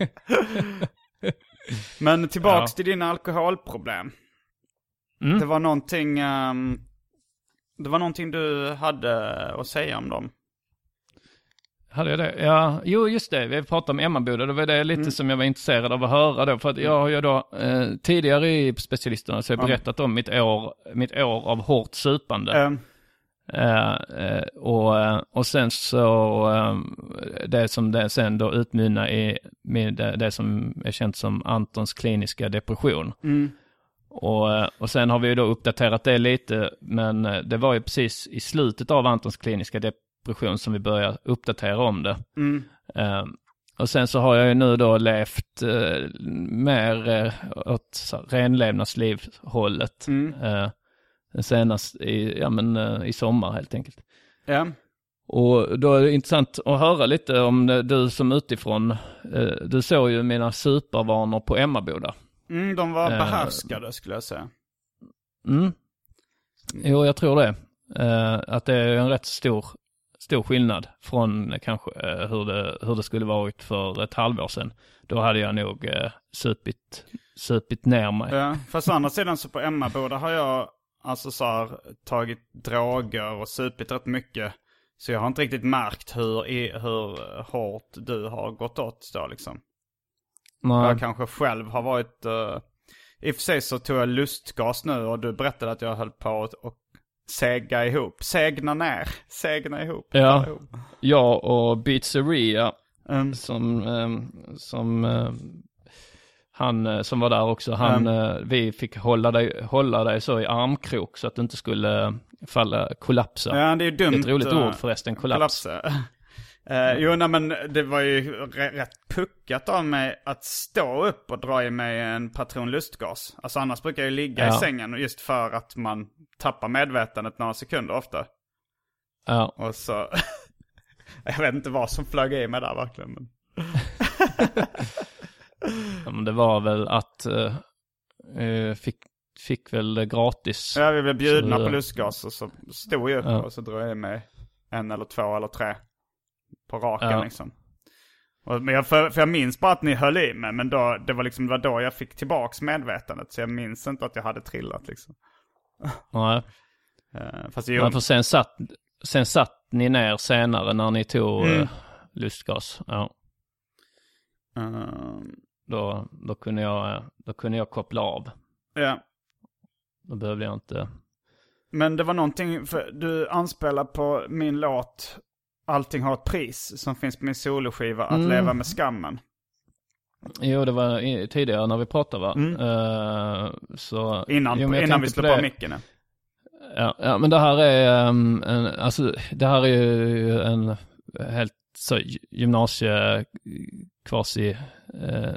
Men tillbaks ja. till dina alkoholproblem. Mm. Det var någonting um, det var någonting du hade att säga om dem. Hade jag det? Ja, jo just det. Vi pratade om Emmaboda. Det var det lite mm. som jag var intresserad av att höra då. För att jag har ju då eh, tidigare i specialisterna så har jag berättat mm. om mitt år, mitt år av hårt supande. Mm. Eh, eh, och, och sen så eh, det som det sen då utmynnar i med det, det som är känt som Antons kliniska depression. Mm. Och, och sen har vi ju då uppdaterat det lite, men det var ju precis i slutet av Antons kliniska depression som vi började uppdatera om det. Mm. Uh, och sen så har jag ju nu då levt uh, mer uh, åt så, renlevnadslivhållet. Mm. Uh, senast i, ja, men, uh, i sommar helt enkelt. Ja. Och då är det intressant att höra lite om det, du som utifrån, uh, du såg ju mina supervanor på Emmaboda. Mm, de var behärskade uh, skulle jag säga. Mm. Jo, jag tror det. Uh, att det är en rätt stor stor skillnad från kanske uh, hur, det, hur det skulle varit för ett halvår sedan. Då hade jag nog uh, supit, supit ner mig. Ja, fast å andra sidan så på Emmaboda har jag alltså så här, tagit droger och supit rätt mycket. Så jag har inte riktigt märkt hur, hur hårt du har gått åt då liksom. Nej. Jag kanske själv har varit... Uh, I och för sig så tog jag lustgas nu och du berättade att jag höll på att och sega ihop. Segna ner. Segna ihop. Ja, ihop. Jag och Beatseria mm. som, um, som um, han uh, som var där också. Han, mm. uh, vi fick hålla dig, hålla dig så i armkrok så att du inte skulle uh, falla, kollapsa. Ja, det är dumt. Det är ett roligt uh, ord förresten, kollaps. kollapsa. Uh, jo, nej, men det var ju r- rätt puckat av mig att stå upp och dra i mig en patron lustgas. Alltså annars brukar jag ju ligga ja. i sängen just för att man tappar medvetandet några sekunder ofta. Ja. Och så... jag vet inte vad som flög i mig där verkligen. Men... ja, men det var väl att... Uh, fick, fick väl gratis. Ja, vi blev bjudna så... på lustgas och så stod jag upp ja. och så drog jag i mig en eller två eller tre. På raken ja. liksom. Och, men jag, för, för jag minns bara att ni höll i mig. Men då, det var liksom det var då jag fick tillbaks medvetandet. Så jag minns inte att jag hade trillat liksom. Nej. uh, fast jag... Men för sen satt, sen satt ni ner senare när ni tog mm. uh, lustgas. Ja. Uh... Då, då, kunde jag, då kunde jag koppla av. Ja. Då behövde jag inte... Men det var någonting, för du anspelar på min låt Allting har ett pris som finns på min soloskiva Att mm. leva med skammen. Jo, det var i, tidigare när vi pratade va? Mm. Uh, så, innan jo, innan vi släpper på micken. Ja, ja, men det här är um, en, alltså, det här är ju en helt så, gymnasie kvasi uh,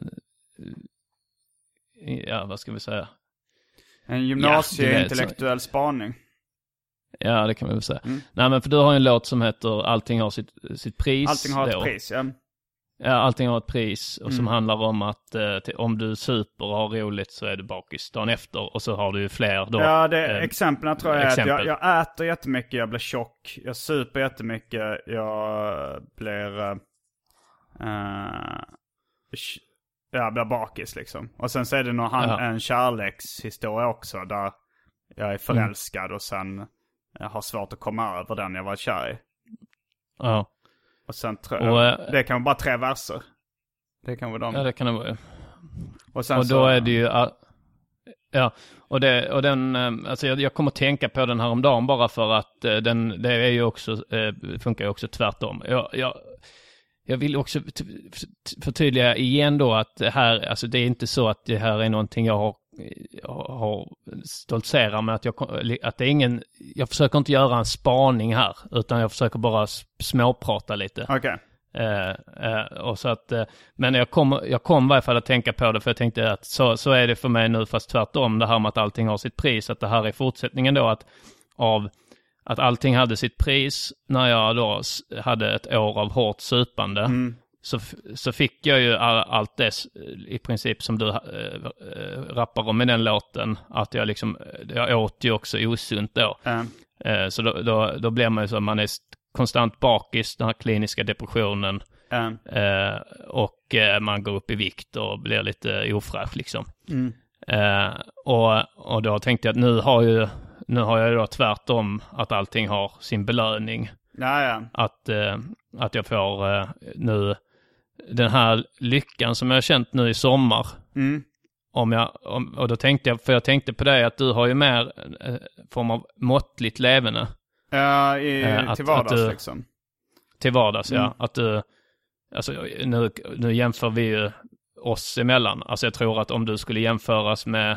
ja, vad ska vi säga? En gymnasieintellektuell ja, spaning. Ja, det kan man väl säga. Mm. Nej, men för du har ju en låt som heter Allting har sitt, sitt pris. Allting har då. ett pris, ja. Ja, allting har ett pris. Och mm. som handlar om att eh, till, om du super och har roligt så är du bakis dagen efter. Och så har du ju fler då. Ja, det, eh, exemplen tror jag exempel. är att jag, jag äter jättemycket, jag blir tjock. Jag super jättemycket, jag blir... Uh, uh, jag blir bakis liksom. Och sen så är det någon han, ja. en kärlekshistoria också där jag är förälskad mm. och sen jag har svårt att komma över den jag var kär i. Ja. Och sen tror jag, och, det kan vara bara tre verser. Det kan vara de. Ja, det kan det vara. Och, sen och då så, är det ju... Ja, och, det, och den... Alltså jag, jag kommer att tänka på den här om dagen bara för att den, det är ju också, funkar ju också tvärtom. Jag... jag Jag vill också förtydliga igen då att det här, alltså det är inte så att det här är någonting jag har, jag har stoltserar med att jag, att det är ingen, jag försöker inte göra en spaning här utan jag försöker bara småprata lite. Okej. Okay. Eh, eh, och så att, eh, men jag kom, jag kom i varje fall att tänka på det för jag tänkte att så, så är det för mig nu fast tvärtom det här med att allting har sitt pris, att det här är fortsättningen då att av att allting hade sitt pris när jag då hade ett år av hårt supande. Mm. Så, så fick jag ju all, allt det i princip som du äh, äh, rappar om i den låten. Att jag liksom, jag åt ju också osunt då. Mm. Äh, så då, då, då blir man ju så, man är konstant bakis, den här kliniska depressionen. Mm. Äh, och äh, man går upp i vikt och blir lite ofräsch liksom. Mm. Äh, och, och då tänkte jag att nu har ju Nu har jag då tvärtom att allting har sin belöning. Ja, ja. Att, eh, att jag får eh, nu den här lyckan som jag har känt nu i sommar. Mm. Om jag, om, och då tänkte jag, för jag tänkte på det att du har ju mer eh, form av måttligt levande. Ja, i, eh, att, till vardags att du, liksom. Till vardags, mm. ja. Att du, alltså nu, nu jämför vi ju oss emellan. Alltså jag tror att om du skulle jämföras med,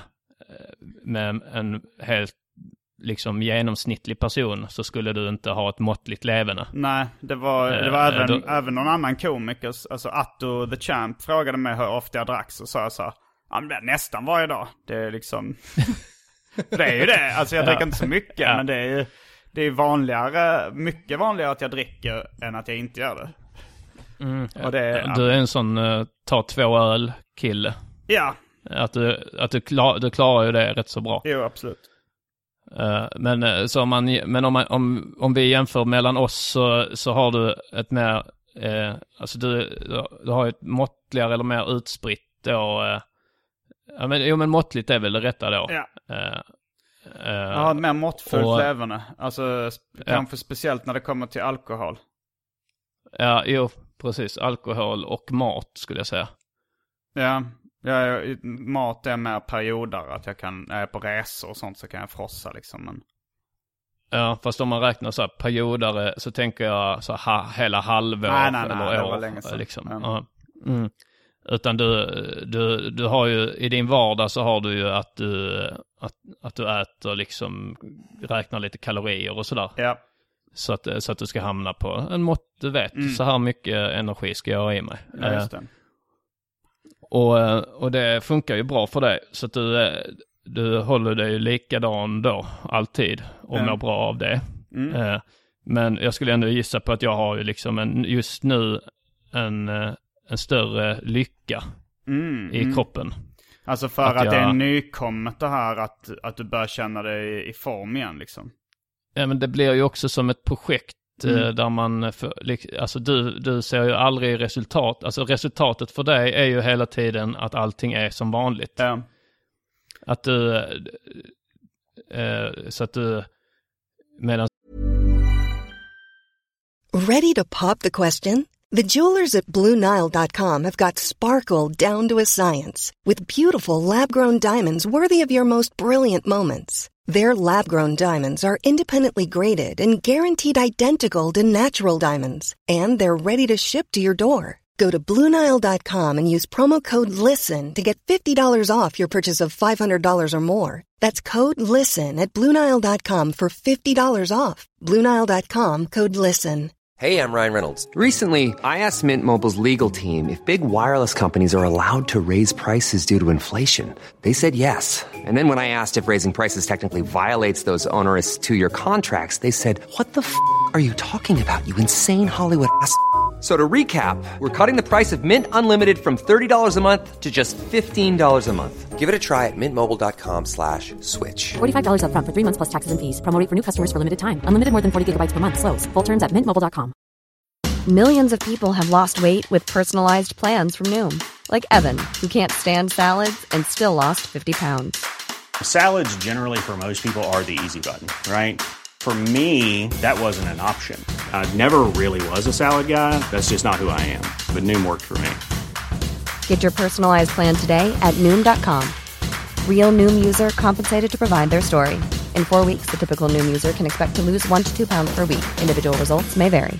med en helt liksom genomsnittlig person så skulle du inte ha ett måttligt levande. Nej, det var, det var äh, även, då... även någon annan komiker, alltså Atto the Champ frågade mig hur ofta jag drack, så sa jag så ja, men nästan varje dag. Det är liksom det är ju det, alltså jag dricker ja. inte så mycket ja. men det är ju det är vanligare, mycket vanligare att jag dricker än att jag inte gör det. Mm. Och det är, du är en sån uh, ta två öl kille. Ja. Att du, att du, klar, du klarar ju det rätt så bra. Jo, absolut. Uh, men så man, men om, man, om, om vi jämför mellan oss så, så har du ett mer, uh, alltså du, du har ett måttligare eller mer utspritt då, uh, ja, men, jo men måttligt är väl det rätta då. Ja. Uh, uh, jag har ett mer måttfullt levande, alltså sp- ja. kanske speciellt när det kommer till alkohol. Ja, jo, precis, alkohol och mat skulle jag säga. Ja. Ja, mat är mer perioder, att jag kan, när jag är på resor och sånt så kan jag frossa liksom. Men... Ja, fast om man räknar så här periodare så tänker jag så här ha, hela halvår nej, nej, nej, eller det år. Var länge sedan. Liksom. Ja. Mm. Utan du, du, du har ju, i din vardag så har du ju att du, att, att du äter liksom, räknar lite kalorier och sådär. Ja. Så att, så att du ska hamna på en mått, du vet, mm. så här mycket energi ska jag ha i mig. Ja, just det. Och, och det funkar ju bra för dig. Så att du, du håller dig likadan då alltid och mm. mår bra av det. Mm. Men jag skulle ändå gissa på att jag har ju liksom en, just nu en, en större lycka mm. i kroppen. Alltså för att, att jag, det är nykommet det här att, att du börjar känna dig i form igen liksom. Ja, men det blir ju också som ett projekt Mm. Där man, för, alltså du, du ser ju aldrig resultat. Alltså resultatet för dig är ju hela tiden att allting är som vanligt. Ja. Att du, eh, så att du, medan... Ready to pop the question? The jewelers at Blue Nile dot com have got sparkle down to a science with beautiful lab-grown diamonds worthy of your most brilliant moments. Their lab-grown diamonds are independently graded and guaranteed identical to natural diamonds, and they're ready to ship to your door. Go to Blue Nile dot com and use promo code LISTEN to get fifty dollars off your purchase of five hundred dollars or more. That's code LISTEN at Blue Nile dot com for fifty dollars off. Blue Nile dot com, code LISTEN. Hey, I'm Ryan Reynolds. Recently, I asked Mint Mobile's legal team if big wireless companies are allowed to raise prices due to inflation. They said yes. And then when I asked if raising prices technically violates those onerous two-year contracts, they said, what the f*** are you talking about, you insane Hollywood ass f- So to recap, we're cutting the price of Mint Unlimited from thirty dollars a month to just fifteen dollars a month. Give it a try at mintmobile.com slash switch. forty-five dollars up front for three months plus taxes and fees. Promo rate for new customers for limited time. Unlimited more than forty gigabytes per month. Slows full terms at mint mobile dot com. Millions of people have lost weight with personalized plans from Noom. Like Evan, who can't stand salads and still lost fifty pounds. Salads generally for most people are the easy button, right? For me, that wasn't an option. I never really was a salad guy. That's just not who I am. But Noom worked for me. Get your personalized plan today at Noom dot com. Real Noom user compensated to provide their story. In four weeks, the typical Noom user can expect to lose one to two pounds per week. Individual results may vary.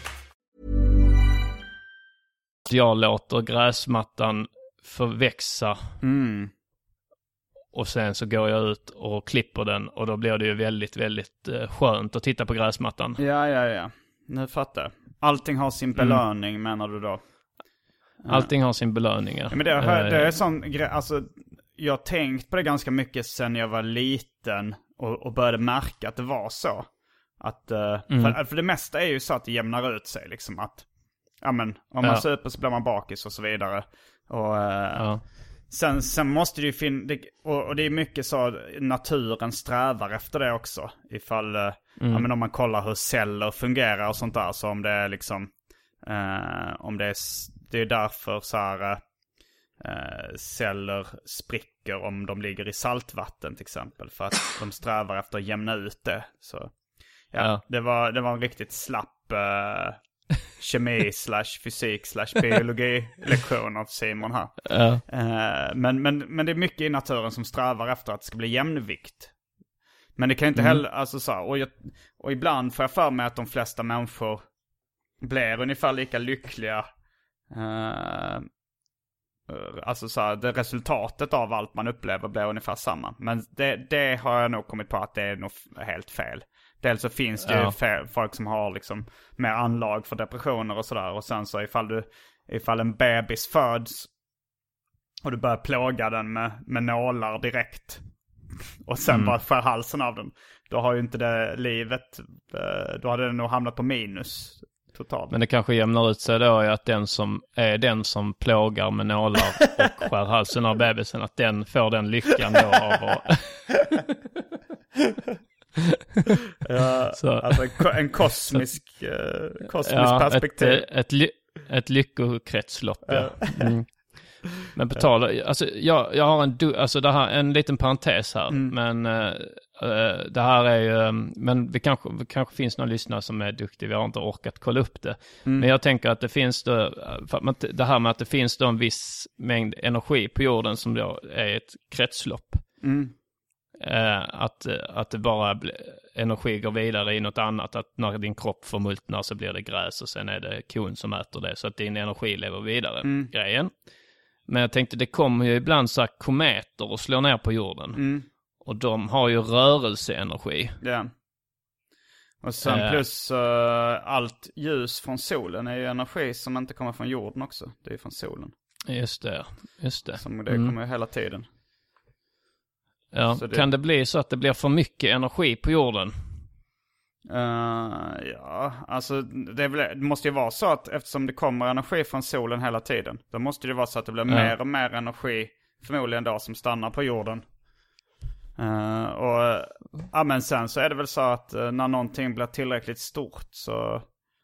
Jag låter gräsmattan förväxa. Mm. Och sen så går jag ut och klipper den. Och då blir det ju väldigt, väldigt eh, skönt att titta på gräsmattan. Ja, ja, ja. Nu fattar jag. Allting har sin belöning, mm. menar du då? Allting har sin belöning, ja. Men det, det är sån grej, alltså jag har tänkt på det ganska mycket sen jag var liten och, och började märka att det var så. Att, mm. för, för det mesta är ju så att det jämnar ut sig liksom att, ja men, om man ja. super så blir man bakis och så vidare. Och ja. sen, sen måste det ju finnas, och, och det är mycket så naturen strävar efter det också. Ifall, mm. ja men om man kollar hur celler fungerar och sånt där, så om det är liksom, eh, om det är, det är därför så här eh, celler spricker om de ligger i saltvatten till exempel. För att de strävar efter att jämna ut det. Så ja, ja. Det, var, det var en riktigt slapp eh, kemi slash fysik slash biologi lektion av Simon här. Ja. Eh, men, men, men det är mycket i naturen som strävar efter att det ska bli jämnvikt. Men det kan inte mm. heller, alltså så, och, jag, och ibland får jag för mig att de flesta människor blir ungefär lika lyckliga. Uh, alltså så här, det resultatet av allt man upplever blir ungefär samma. Men det, det har jag nog kommit på att det är nog helt fel. Dels så finns det ja. ju fe- folk som har liksom mer anlag för depressioner och sådär. Och sen så ifall du, ifall en bebis föds och du börjar plåga den med, med nålar direkt och sen mm. bara skär halsen av den, då har ju inte det livet, då hade den nog hamnat på minus totalt. Men det kanske jämnar ut sig då är att den som är den som plågar med nålar och skär halsen av bebisen, att den får den lyckan då av att... ja, så. Alltså en, en kosmisk, så, uh, kosmisk ja, perspektiv. Ett, ett, ly- ett lyckokretslopp, ja. Mm. Men på tal, alltså jag, jag har en, alltså det här, en liten parentes här, mm. men uh, uh, det här är ju, um, men vi kanske, det kanske finns någon lyssnare som är duktig, vi har inte orkat kolla upp det. Mm. Men jag tänker att det finns då, för man, det här med att det finns då en viss mängd energi på jorden som då är ett kretslopp. Mm. Uh, att, att det bara bli, energi går vidare i något annat, att när din kropp förmultnar så blir det gräs och sen är det kon som äter det, så att din energi lever vidare, mm. grejen. Men jag tänkte, det kommer ju ibland så här kometer och slår ner på jorden. Mm. Och de har ju rörelseenergi. Ja. Och sen uh, plus uh, allt ljus från solen är ju energi som inte kommer från jorden också. Det är från solen. Just det, just det. Som det mm. kommer ju hela tiden. Ja, det... kan det bli så att det blir för mycket energi på jorden? Uh, ja, alltså det, är väl, det måste ju vara så att eftersom det kommer energi från solen hela tiden, då måste det vara så att det blir ja. mer och mer energi förmodligen då som stannar på jorden. Uh, och ja, men sen så är det väl så att uh, när någonting blir tillräckligt stort så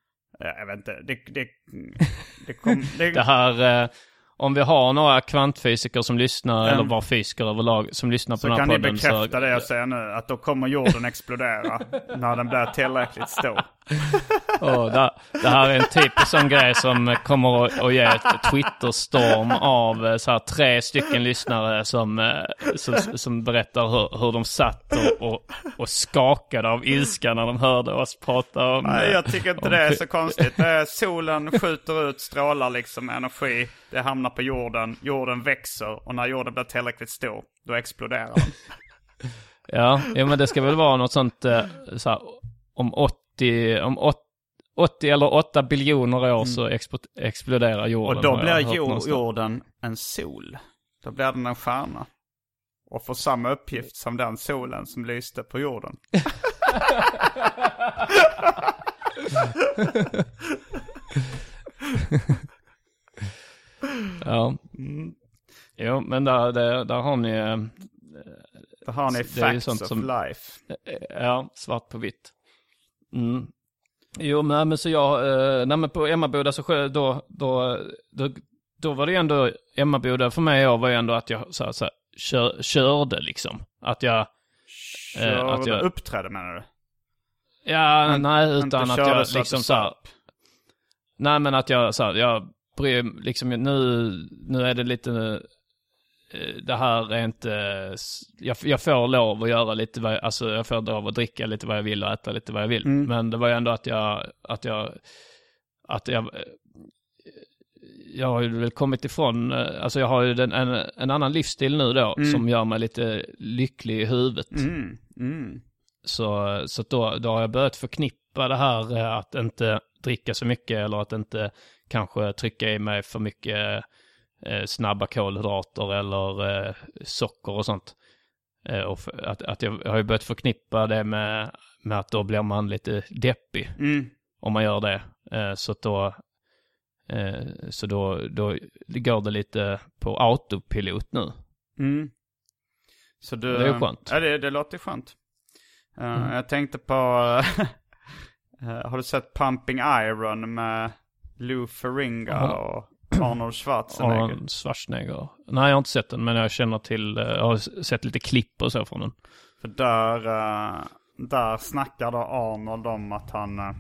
jag vet inte, det, det, det, kom, det... det här... Eh... Om vi har några kvantfysiker som lyssnar, mm. eller bara fysiker överlag som lyssnar på så den här podden. Så kan ni bekräfta det jag säger nu, att då kommer jorden explodera när den blir tillräckligt stor. Oh, det, det här är en typisk sån grej som kommer att, att ge ett Twitter-storm av så här, tre stycken lyssnare som, som, som berättar hur, hur de satt och, och, och skakade av ilska när de hörde oss prata om... Nej, jag tycker inte det är så konstigt. Solen skjuter ut strålar liksom energi. Det hamnar på jorden. Jorden växer. Och när jorden blir tillräckligt stor, då exploderar den. Ja, ja, men det ska väl vara något sånt så här, om åttio, om åttio eller åtta biljoner år så expo- exploderar jorden. Och då blir jord, jorden en sol. Då blir den en stjärna. Och får samma uppgift som den solen som lyste på jorden. Ja. Jo, men där, där, där har ni... Där har ni facts of som, life. Ja, svart på vitt. Mm. Jo, men, men så jag... Eh, nej, men på Emmaboda så då, då, då, då var det ändå... Emmaboda för mig var ju ändå att jag så, så, kör, körde liksom. Att jag... Körde, eh, att jag uppträdde menar du? Ja, men, nej, utan att jag så liksom så här, nej, men att jag så här, jag bryr liksom nu nu är det lite det här är inte jag, jag får lov att göra lite vad, alltså jag får lov att dricka lite vad jag vill och äta lite vad jag vill. Mm. Men det var ju ändå att jag att jag att jag jag har ju väl kommit ifrån, alltså jag har ju den, en, en annan livsstil nu då mm. som gör mig lite lycklig i huvudet. Mm. Mm. Så, så då, då har jag börjat förknippa det här att inte dricka så mycket eller att inte kanske trycka i mig för mycket eh, snabba kolhydrater eller eh, socker och sånt. Eh, och för, att, att jag, jag har ju börjat förknippa det med, med att då blir man lite deppig mm. om man gör det. Eh, så då, eh, så då, då går det lite på autopilot nu. Mm. Så du, det är ju skönt. Ja, det, det låter skönt. Uh, mm. Jag tänkte på uh, har du sett Pumping Iron med Lou Ferrigno uh-huh. och Arnold Schwarzenegger? Arnold Schwarzenegger. Nej, jag har inte sett den, men jag känner till uh, jag har sett lite klipp och så från den. För där uh, där snackar då Arnold om att han uh,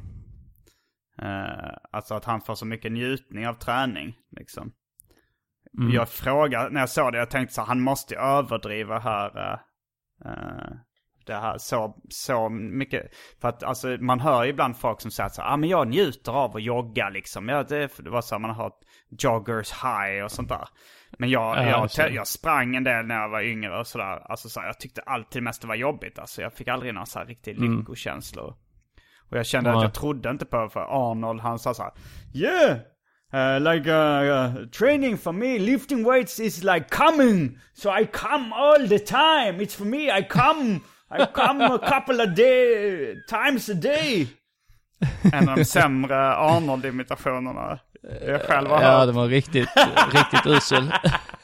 uh, alltså att han får så mycket njutning av träning liksom. Mm. Jag frågade när jag såg det, jag tänkte så han måste överdriva här uh, uh, det här så, så mycket. För att alltså, man hör ibland folk som säger så här, ah, men jag njuter av att jogga liksom. Ja, det, det var så här, man har joggers high och sånt där. Men jag, äh, jag, jag, jag sprang en del när jag var yngre och sådär. Alltså, så här, jag tyckte alltid mest det var jobbigt. Alltså, jag fick aldrig någon så här riktig mm. lyckokänslor. Och jag kände mm. att jag trodde inte på för Arnold, han sa så här, yeah! Uh, like uh, uh, training for me, lifting weights is like coming. So I come all the time. It's for me, I come... I come a couple of day, times a day. En av de sämre Arnold-imitationerna jag själv har Ja, hört. det var riktigt, riktigt usel.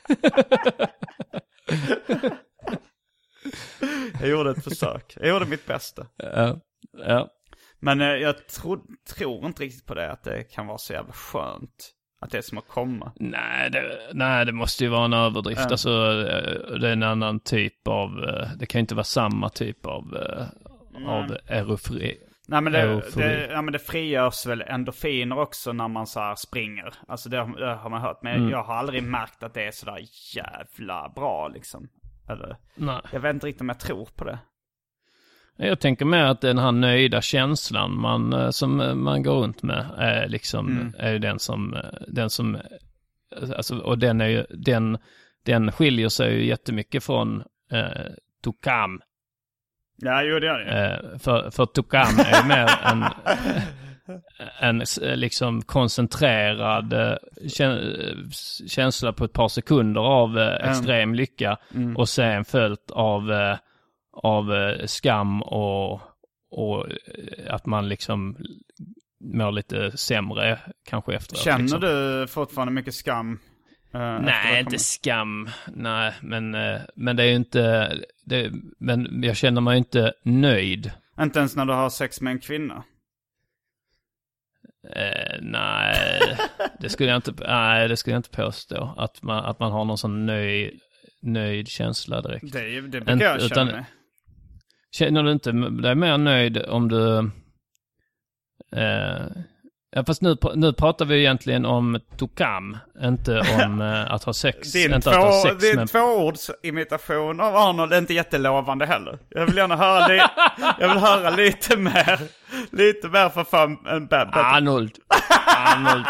Jag gjorde ett försök. Jag gjorde mitt bästa. Ja, ja. Men eh, jag tro, tror inte riktigt på det, att det kan vara så jävla skönt. Att det är som att komma. Nej, det, nej, det måste ju vara en överdrift. Mm. Alltså, det är en annan typ av... Det kan inte vara samma typ av, mm. av eufori. Nej, men det, det, ja, men det frigörs väl endorfiner också när man så här springer. Alltså det, det har man hört. Men mm. jag har aldrig märkt att det är sådär jävla bra liksom. Eller, nej. Jag vet inte riktigt om jag tror på det. Jag tänker med att den här nöjda känslan man, som man går runt med är liksom mm. är den som den som alltså, och den är ju den den skiljer sig ju jättemycket från eh, Tukam. Ja, jo, det är det. Eh, för för Tukam är ju mer en en liksom koncentrerad känsla på ett par sekunder av eh, extrem lycka mm. och sen följt av eh, av eh, skam och, och att man liksom mår lite sämre kanske efteråt. Känner liksom. du fortfarande mycket skam? Eh, Nej, inte skam. Nej, men, eh, men det är ju inte... Det, men jag känner mig inte nöjd. Inte ens när du har sex med en kvinna? Eh, nej, det skulle jag inte, nej, det skulle jag inte påstå. Att man, att man har någon sån nöjd, nöjd känsla direkt. Det, är, det brukar jag känna med. Känner du inte, det är mer nöjd om du... Eh, ja, fast nu, nu pratar vi egentligen om Tokam, inte om eh, att ha sex. Din inte två, att ha sex din med... tvåordsimitation av Arnold är inte jättelovande heller. Jag vill gärna höra, li, jag vill höra lite mer. Lite mer för fan en bad. Arnold. Arnold.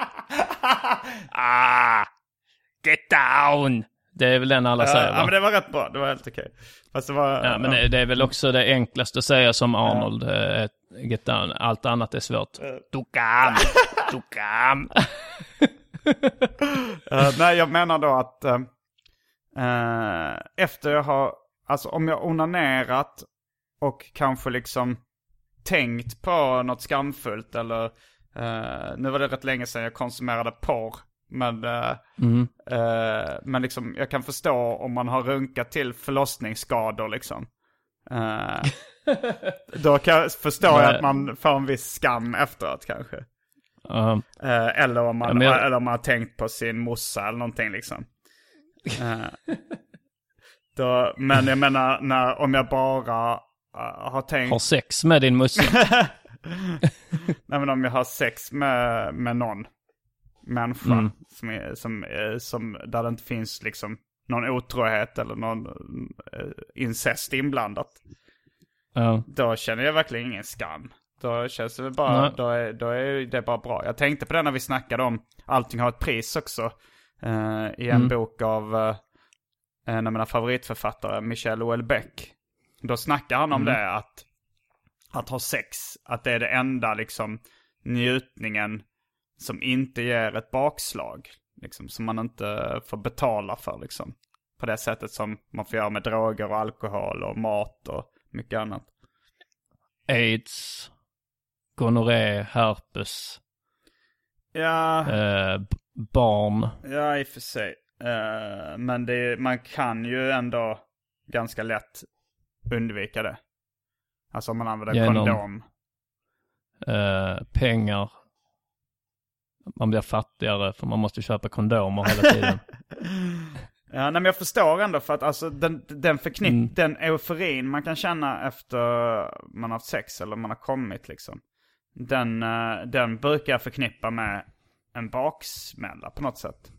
Ah, get down. Det är väl den alla säger, ja, va? Ja, men det var rätt bra. Det var helt okej. Fast det var... Ja, men ja. Det är väl också det enklaste att säga som Arnold. Ja. Get down. Allt annat är svårt. Tokam. Tokam. uh, nej, jag menar då att uh, uh, efter jag har... Alltså om jag onanerat och kanske liksom tänkt på något skamfullt eller... Uh, nu var det rätt länge sedan jag konsumerade porr. Men, uh, mm. uh, men liksom, jag kan förstå om man har runkat till förlossningsskador liksom. Uh, då kan jag förstå jag att man får en viss skam efteråt kanske. Uh-huh. Uh, eller, om man, ja, jag... eller om man har tänkt på sin morsa eller någonting liksom. Uh, då, men jag menar, när, om jag bara uh, har tänkt... Har sex med din morsa? Nej, men om jag har sex med, med någon människa mm. som, är, som, som där det inte finns liksom någon otrohet eller någon uh, incest inblandat. Uh. Då känner jag verkligen ingen skam. Då känns det bara, då är, då är det bara bra. Jag tänkte på det när vi snackade om Allting har ett pris också. Uh, I en mm. bok av uh, en av mina favoritförfattare, Michel Houellebecq. Då snackar han om mm. det att att ha sex, att det är det enda liksom njutningen som inte ger ett bakslag. Liksom, som man inte får betala för liksom. På det sättet som man får göra med droger och alkohol och mat och mycket annat. AIDS, gonorré, herpes. Ja. Eh, barn. Ja, i och för sig. Eh, men det, man kan ju ändå ganska lätt undvika det. Alltså om man använder Genom, kondom. Eh, pengar. Man blir fattigare för man måste köpa kondomer hela tiden. Ja, nej, men jag förstår ändå för att alltså den, den förknipp, mm. den euforin man kan känna efter man har haft sex eller man har kommit liksom. Den, den brukar jag förknippa med en baksmälla på något sätt.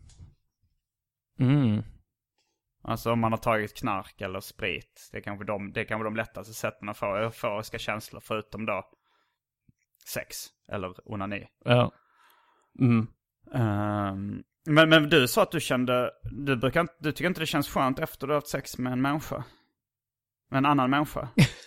Mm. Alltså om man har tagit knark eller sprit. Det är kanske de, det är kanske de lättaste sätten att få euforiska känslor förutom då sex eller onani. Ja. Mm. Um, men, men du sa att du kände, du, brukar, du tycker inte det känns skönt efter du har haft sex med en människa? Med en annan människa?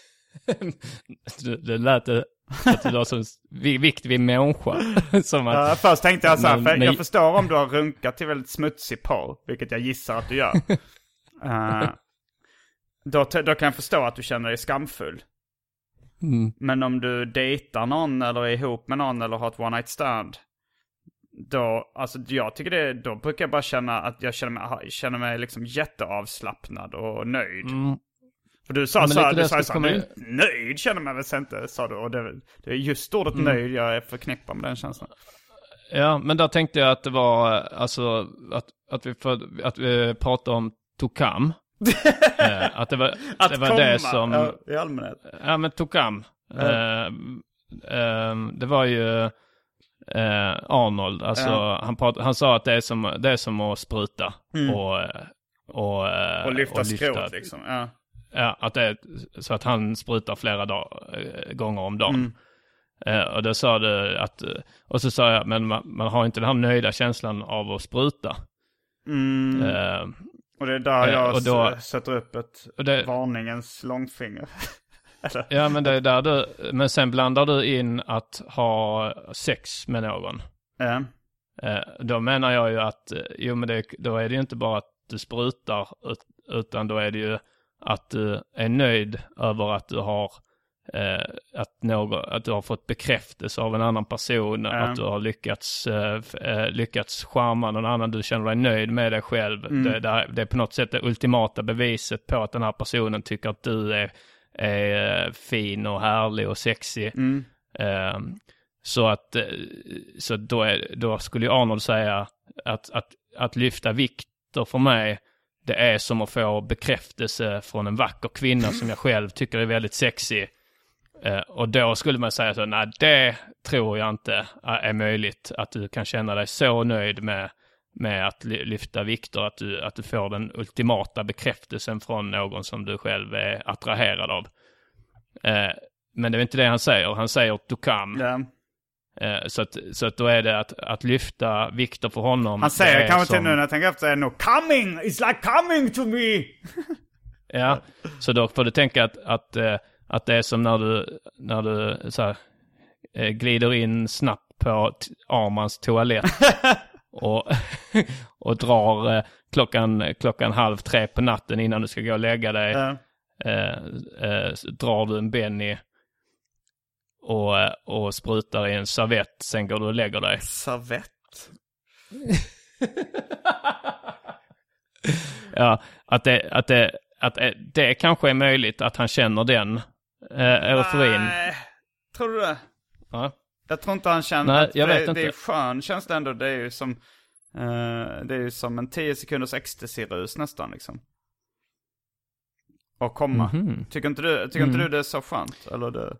det, det lät det att du har sån vikt vid människa. Som att, uh, först tänkte jag så här, men, för men... jag förstår om du har runkat till väldigt smutsig porr, vilket jag gissar att du gör. uh, då, då kan jag förstå att du känner dig skamfull. Mm. Men om du dejtar någon eller är ihop med någon eller har ett one night stand, då, alltså jag tycker det, då brukar jag bara känna att jag känner mig, känner mig liksom jätteavslappnad och nöjd. Mm. För du sa ja, så här, du sa så här, jag... nöjd känner man väl inte, sa du. Och det, det är just ordet mm. nöjd jag är förknippad med den känslan. Ja, men där tänkte jag att det var, alltså, att, att, vi, för, att vi pratade om Tokam. eh, att det var, att det, var komma, det som... Ja, i allmänhet. Ja, men Tokam. Mm. Eh, eh, det var ju eh, Arnold. Alltså, ja. han, prat, han sa att det är som, det är som att spruta. Mm. Och, och, och lyfta, och lyfta skrot liksom. Ja. Ja, att det är, så att han sprutar flera dag, gånger om dagen. Mm. Eh, och då sa du att, och så sa jag, men man, man har inte den här nöjda känslan av att spruta. Mm. Eh, och det är där jag och då, sätter upp ett det, varningens långfinger. Ja, men det är där du, men sen blandar du in att ha sex med någon. Mm. Eh, då menar jag ju att, jo men det, då är det ju inte bara att du sprutar, utan då är det ju att du är nöjd över att du har eh, att, någon, att du har fått bekräftelse av en annan person, mm. att du har lyckats eh, lyckats charma någon annan, du känner dig nöjd med dig själv. Mm. Det, det, det är på något sätt det ultimata beviset på att den här personen tycker att du är, är fin och härlig och sexig. Mm. Eh, Så att så då, är, då skulle Arnold säga att, att, att lyfta vikter för mig, det är som att få bekräftelse från en vacker kvinna som jag själv tycker är väldigt sexy. Eh, och då skulle man säga så, nej, det tror jag inte är möjligt, att du kan känna dig så nöjd med, med att lyfta vikter, att du, att du får den ultimata bekräftelsen från någon som du själv är attraherad av. Eh, men det är inte det han säger. Han säger att du kan. Yeah. Eh, så, att, så att då är det att, att lyfta vikter för honom. Han säger kanske som... till nu när jag tänker efter, är nog coming, it's like coming to me. Ja, så då får du tänka att, att, att det är som när du, när du så här, glider in snabbt på t- Armans toalett och, och drar klockan, klockan halv tre på natten innan du ska gå och lägga dig. Ja. Eh, eh, drar du en Benny och, och sprutar i en servett, sen går du och lägger dig. Servett? Ja, att det, att det att det kanske är möjligt att han känner den eh, euforin. Nej, tror du det? Ja. Jag tror inte han känner. Nej, att jag det, vet inte. Det är skön, känns det ändå. Det är ju som uh, det är ju som en tio sekunders ecstasy-rus nästan liksom. Och komma. Mm-hmm. Tycker inte du, tycker mm. inte du det är så skönt? Eller det...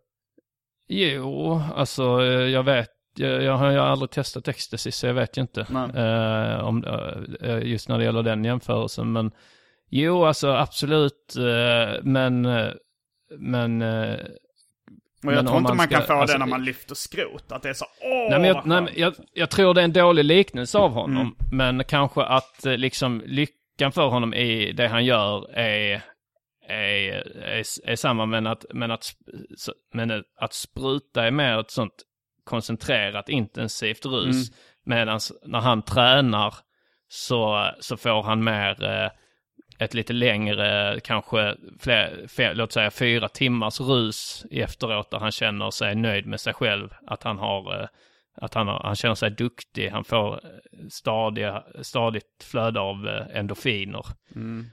Jo, alltså jag vet. Jag, jag har ju aldrig testat ecstasy, så jag vet ju inte uh, om, uh, just när det gäller den jämförelsen. Men jo, alltså absolut. Uh, men men uh, och jag tror inte man, man ska, kan få alltså, det när man lyfter skrot. Att det är så, åh, nej, men jag, nej, jag, jag tror det är en dålig liknelse av honom. Mm. Men kanske att liksom lyckan för honom i det han gör är, är, är, är samma. Men att, men, att, men att spruta är mer ett sånt koncentrerat, intensivt rus. Mm. Medan när han tränar så, så får han mer... Eh, ett lite längre, kanske fler, fler, låt säga fyra timmars rus efteråt, där han känner sig nöjd med sig själv, att han har, att han, har, han känner sig duktig, han får stadiga, stadigt flöde av endorfiner. Mm.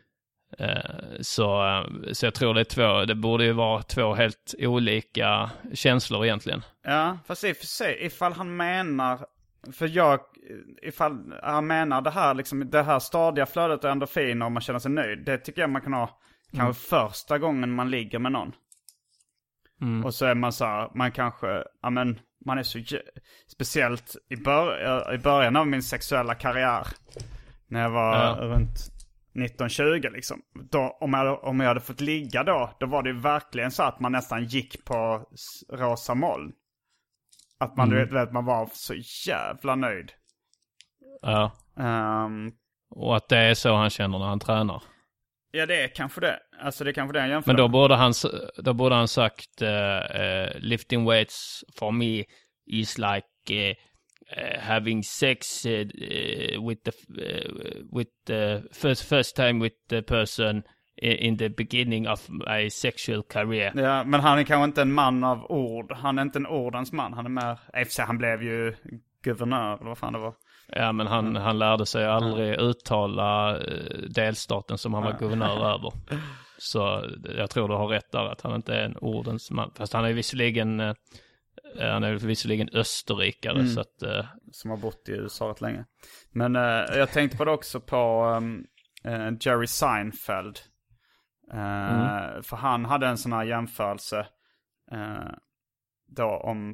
Så, så jag tror det är två, det borde ju vara två helt olika känslor egentligen. Ja, fast i och för sig, ifall han menar, för jag, ifall han menar det här, liksom, det här stadiga flödet av endorfiner och man känner sig nöjd, det tycker jag man kan ha mm. kanske första gången man ligger med någon. Mm. Och så är man så här, man kanske, ja men, man är så, speciellt i, bör, i början av min sexuella karriär, när jag var ja. runt nitton tjugo liksom, då, om, jag, om jag hade fått ligga då, då var det ju verkligen så att man nästan gick på rosa moln. Att man, mm. du vet, man var så jävla nöjd. Ja. Um, och att det är så han känner när han tränar. Ja, det är kanske det. Alltså det är kanske det han jämför. Men då borde han, då borde han sagt uh, uh, lifting weights for me is like uh, uh, having sex uh, with the uh, with the first first time with the person in the beginning of my sexual career. Ja, men han är kanske inte en man av ord. Han är inte en ordens man. Han är mer... I och för sig, han blev ju guvernör, eller vad fan det var. Ja, men han, han lärde sig aldrig ja. uttala delstaten som han var ja. guvernör över. Så jag tror du har rätt där, att han inte är en ordens man. Fast han är visserligen... Han är visserligen österrikare, mm. så att... Som har bott i U S A rätt länge. Men uh, jag tänkte på det också på um, uh, Jerry Seinfeld. Uh, mm. För han hade en sån här jämförelse uh, då om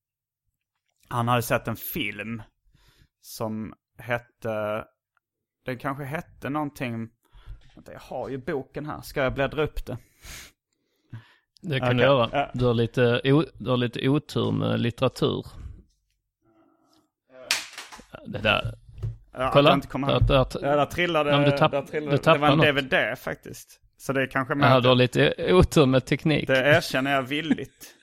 han hade sett en film som hette, det kanske hette någonting, jag har ju boken här, ska jag bläddra upp det? Det kan okay. du göra. Du har, lite, du har lite otur med litteratur. Det där. Ja, kolla. Inte där, där, ja, där trillade, ja, du tapp, där trillade du det var en något. D V D faktiskt. Så det är kanske med. Ja, du har lite otur med teknik. Det erkänner jag villigt.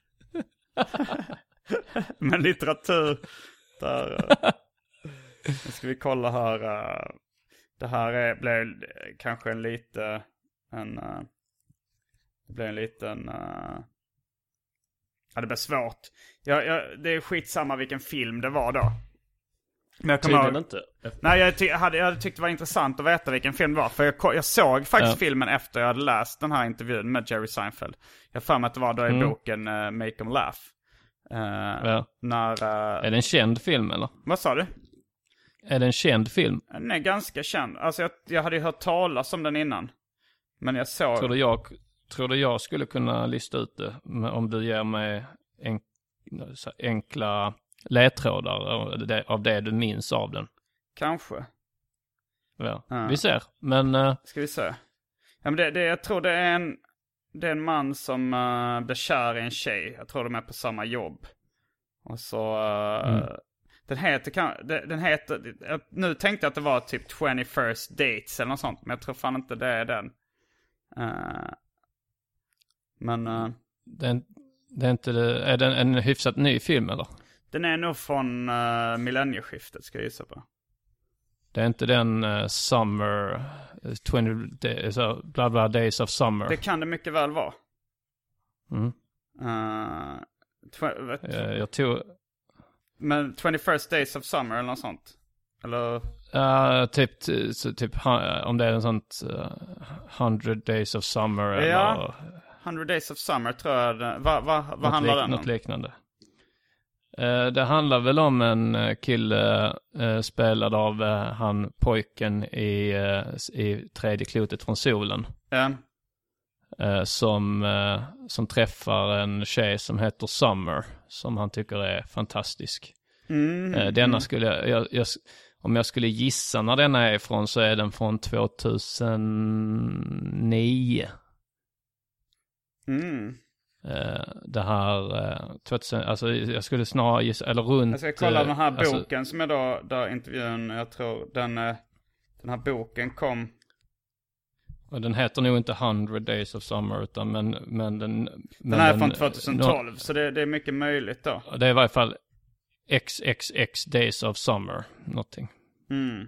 Men litteratur där. Nu ska vi kolla här. Det här är, blev kanske en lite en det blev en liten ja, det blev svårt. Jag, jag, det är skitsamma vilken film det var då. Men jag kommer ihåg, inte. Nej, jag, ty- jag, hade, jag hade tyckt det var intressant att veta vilken film det var. För jag, jag såg faktiskt ja. filmen efter jag hade läst den här intervjun med Jerry Seinfeld. Jag för mig att det var då i mm. boken uh, Make 'em Laugh. Uh, ja. när, uh... Är det en känd film eller? Vad sa du? Är det en känd film? Den är ganska känd. Alltså jag, jag hade ju hört talas om den innan. Men jag såg... Tror du jag, tror du jag skulle kunna lista ut det om du ger mig en, enkla ledtrådar av det, av det du minns av den? Kanske. Ja, uh. vi ser. Men... Uh... Ska vi se. Ja, men det, det, jag tror det är en... Det är en man som uh, blir kär i en tjej. Jag tror de är på samma jobb. Och så... Uh, mm. Den heter... Kan, den heter... Nu tänkte jag att det var typ twenty-first Dates eller något sånt. Men jag tror fan inte det är den. Uh, men... Uh, den, det är inte... Är den en hyfsat ny film eller? Den är nog från uh, millennieskiftet ska jag gissa på. Det är inte den uh, Summer... twenty days, uh, bla bla days of summer. Det kan det mycket väl vara. Mm. Uh, tw- uh, jag tog... Men twenty-first days of summer eller något sånt? Eller? Uh, typ, så typ om det är en sånt uh, hundred days of summer. Ja, eller, hundred days of summer tror jag. Vad va, va handlar lik, den om? Något liknande. Uh, det handlar väl om en kille uh, spelad av uh, han pojken i, uh, i tredje klotet från solen. Ja. Uh, som, uh, som träffar en tjej som heter Summer. Som han tycker är fantastisk. Mm, uh, denna mm. skulle jag, jag, jag... Om jag skulle gissa när denna är ifrån så är den från tjugohundranio. Mm. Uh, det här... Uh, tjugohundra, alltså jag skulle snarare gissa... Eller runt... Jag ska kolla uh, den här alltså, boken som jag då... Där intervjun, jag tror den... Uh, den här boken kom... Och den heter nog inte hundred days of summer utan men... men den, den men här är den, från tjugotolv no, så det, det är mycket möjligt då. Det är i varje fall... X X X days of summer, någonting. Mm.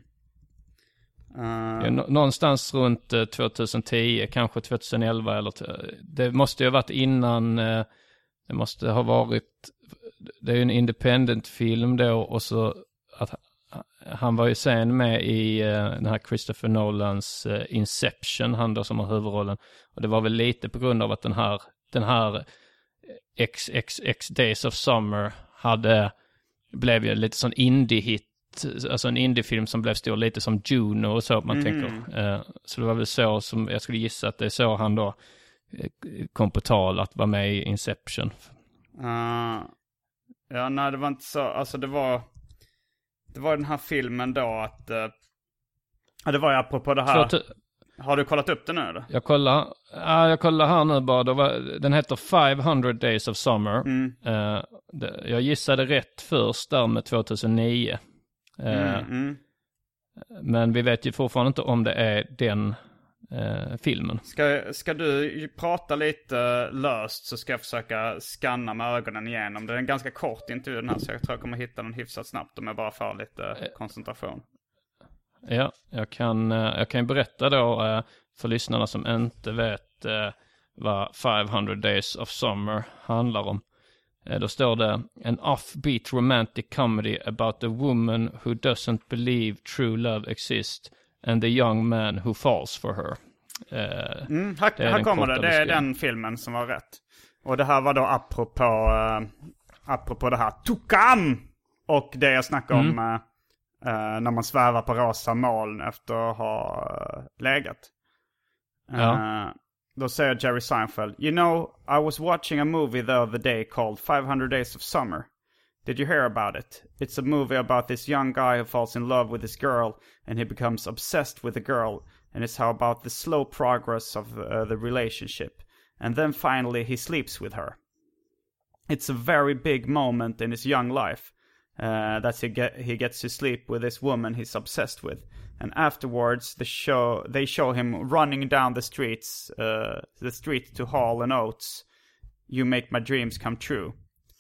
Uh... Ja, någonstans runt uh, tjugohundratio, kanske tjugoelva eller... T- det måste ju ha varit innan... Uh, det måste ha varit... Det är ju en independent film då och så... att han var ju sen med i uh, den här Christopher Nolans uh, Inception, han då som har huvudrollen. Och det var väl lite på grund av att den här... Den här X X X days of summer hade... blev ju lite sån indie-hit, alltså en indie-film som blev stor lite som Juno och så man mm. tänker. Uh, så det var väl så som jag skulle gissa att det är så han då uh, kom på tal att vara med i Inception. Uh, ja, nej det var inte så, alltså det var det var den här filmen då att uh, ja, det var ju apropå det här. T- Har du kollat upp den nu eller? Jag kollar, ja, jag kollar här nu bara. Det var, den heter five hundred days of summer. Mm. Uh, det, jag gissade rätt först där med tjugohundranio. Uh, mm, mm. Men vi vet ju fortfarande inte om det är den uh, filmen. Ska, ska du prata lite löst så ska jag försöka scanna med ögonen igenom. Det är en ganska kort intervju den här så jag tror jag kommer hitta den hyfsat snabbt om jag bara får lite uh. koncentration. Ja, jag kan, jag kan berätta då för lyssnarna som inte vet vad five hundred days of summer handlar om. Då står det en offbeat romantic comedy about a woman who doesn't believe true love exists and the young man who falls for her. Mm, här här kommer det, det är den filmen som var rätt. Och det här var då apropå, uh, apropå det här Tukam! Och det jag snackade mm. om... Uh, Uh, när man svävar på rosa moln efter att ha uh, legat. Uh, ja. Då säger Jerry Seinfeld, you know, I was watching a movie the other day called five hundred days of summer. Did you hear about it? It's a movie about this young guy who falls in love with this girl and he becomes obsessed with the girl. And it's how about the slow progress of uh, the relationship. And then finally he sleeps with her. It's a very big moment in his young life. Uh, that he get he gets to sleep with this woman he's obsessed with, and afterwards the show they show him running down the streets, uh, the street to Hall and Oates. You make my dreams come true.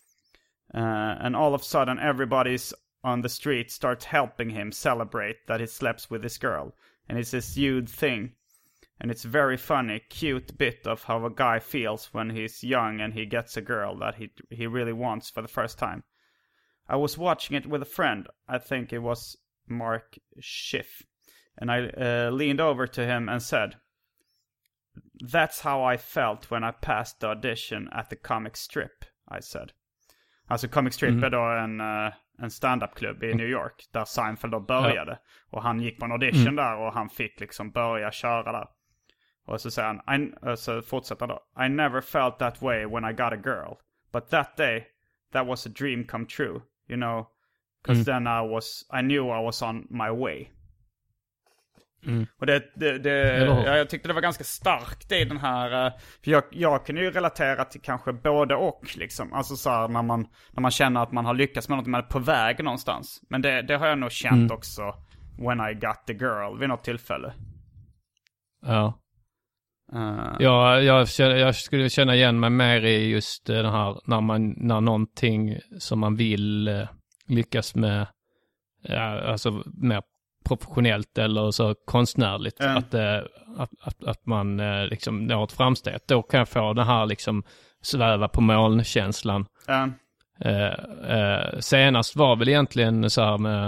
Uh, and all of a sudden, everybody's on the street starts helping him celebrate that he slept with this girl, and it's this huge thing, and it's very funny, cute bit of how a guy feels when he's young and he gets a girl that he he really wants for the first time. I was watching it with a friend. I think it was Mark Schiff. And I uh, leaned over to him and said, "That's how I felt when I passed the audition at the comic strip," I said. Alltså Comic Strip mm. är då en, uh, en stand-up-klubb i New York där Seinfeld då började. Ja. Och han gick på en audition mm. där och han fick liksom börja köra där. Och så säger han, I, uh, så fortsätter då. I never felt that way when I got a girl. But that day, that was a dream come true. You know, because mm. then I was, I knew I was on my way. Mm. Och det, det, det ja, jag tyckte det var ganska starkt i den här, för jag, jag kunde ju relatera till kanske både och liksom, alltså så här, när man, när man känner att man har lyckats med något, man är på väg någonstans. Men det, det har jag nog känt mm. också when I got the girl vid något tillfälle. Ja. Uh. Ja, jag, jag skulle känna igen mig mer i just det här, när man, när någonting som man vill lyckas med, ja, alltså mer professionellt eller så konstnärligt, mm. att, att, att, att man liksom når ett framsteg. Då kan jag få den här liksom sväva på molnkänslan. Mm. Eh, eh, senast var väl egentligen så här med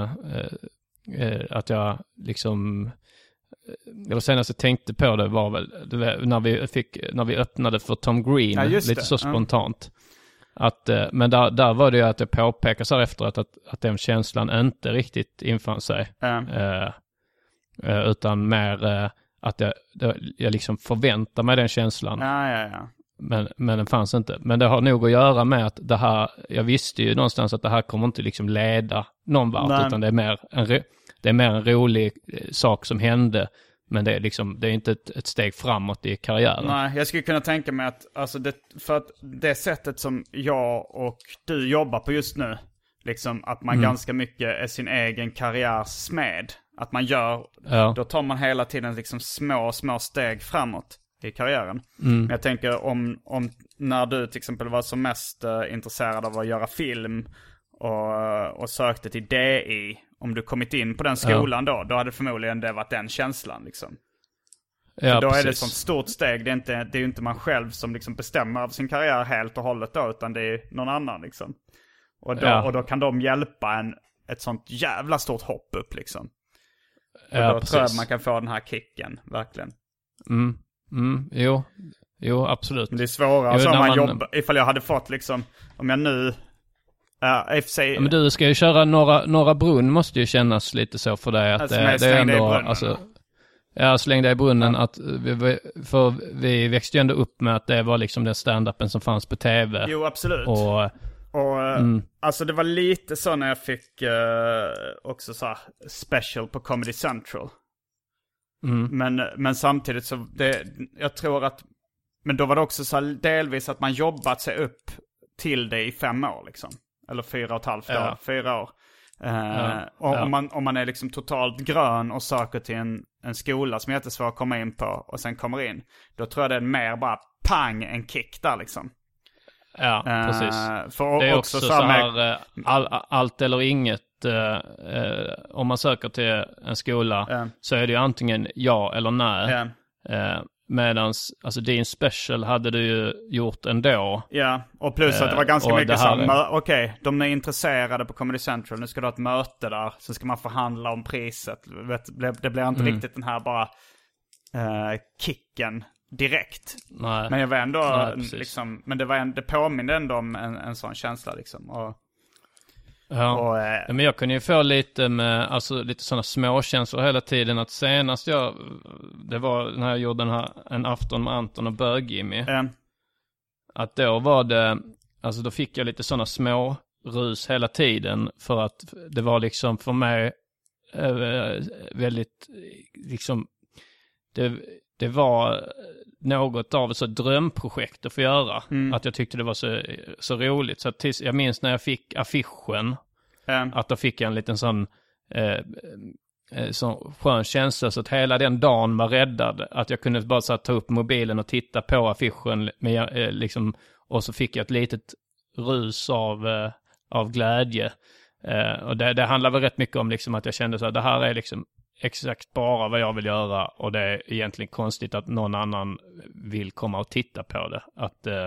eh, att jag liksom, eller senast jag tänkte på det var väl det var när vi fick, när vi öppnade för Tom Green, ja, lite så spontant. Mm. Att, men där, där var det ju att det påpekas här efteråt att, att den känslan inte riktigt infann sig. Mm. Uh, uh, utan mer uh, att jag, det, jag liksom förväntar mig den känslan. Ja, ja, ja. Men, men den fanns inte. Men det har nog att göra med att det här, jag visste ju någonstans att det här kommer inte liksom leda någon vart. Nej. Utan det är, mer en, det är mer en rolig sak som hände. Men det är liksom, det är inte ett, ett steg framåt i karriären. Nej, jag skulle kunna tänka mig att, alltså det, för att det sättet som jag och du jobbar på just nu, liksom att man mm. ganska mycket är sin egen karriärs smed. Att man gör, ja. Då tar man hela tiden liksom små, små steg framåt i karriären. Mm. Men jag tänker om, om när du till exempel var som mest uh, intresserad av att göra film och, och sökte till D I, om du kommit in på den skolan, ja. då, då hade förmodligen det varit den känslan liksom. Ja, då precis. Är det ett sånt stort steg. Det är, inte, det är ju inte man själv som liksom bestämmer av sin karriär helt och hållet då, utan det är någon annan liksom. Och då, ja. och då kan de hjälpa en ett sånt jävla stort hopp upp liksom. Och ja, då precis. Tror jag att man kan få den här kicken, verkligen. Mm, mm jo. Jo, absolut. Men det är svårare jo, om man, man jobbar. Ifall jag hade fått liksom, om jag nu... Uh, sig, ja, men du ska ju köra Norra, Norra Brunn, måste ju kännas lite så för dig att alltså, det, det är ändå, alltså, ja, släng dig i brunnen, ja. Att vi, för vi växte ju ändå upp med att det var liksom den stand-upen som fanns på tv. Jo, absolut. Och, och mm. alltså det var lite så när jag fick uh, också så här special på Comedy Central. Mm. Men, men samtidigt så, det, jag tror att, men då var det också så här, delvis att man jobbat sig upp till det i fem år liksom. Eller fyra och ett halvt år, ja. fyra år. Uh, ja. Och, ja. Om, man, om man är liksom totalt grön och söker till en, en skola som är jättesvår att komma in på och sen kommer in, då tror jag det är mer bara pang, en kick där liksom. Ja, uh, precis. För det är också, också så här, med... all, allt eller inget. Uh, uh, om man söker till en skola uh. så är det ju antingen ja eller nej. Uh. Uh, Medans, alltså din special hade du ju gjort ändå. Ja, och plus att det var ganska uh, mycket så här, okej, okay, de är intresserade på Comedy Central, nu ska du ha ett möte där, så ska man förhandla om priset. Det blir inte mm. riktigt den här bara uh, kicken direkt. Nej. Men jag var ändå, Nej, liksom, men det, var en, det påminner ändå om en, en sån känsla liksom. Och, ja. Och, äh, ja, men jag kunde ju få lite med, alltså lite sådana småkänslor hela tiden. Att senast jag, det var när jag gjorde den här En afton med Anton och Bög-Jimmy. Mm. Att då var det, alltså då fick jag lite sådana små rus hela tiden. För att det var liksom för mig äh, väldigt, liksom, det, det var något av ett så drömprojekt att få göra. Mm. Att jag tyckte det var så, så roligt. Så att tills, jag minns när jag fick affischen. Mm. Att då fick jag en liten sån, eh, eh, sån skön känsla. Så att hela den dagen var räddad. Att jag kunde bara så här, ta upp mobilen och titta på affischen. Med, eh, liksom, och så fick jag ett litet rus av, eh, av glädje. Eh, och det, det handlar väl rätt mycket om liksom, att jag kände så att det här är liksom exakt bara vad jag vill göra, och det är egentligen konstigt att någon annan vill komma och titta på det. Att, eh,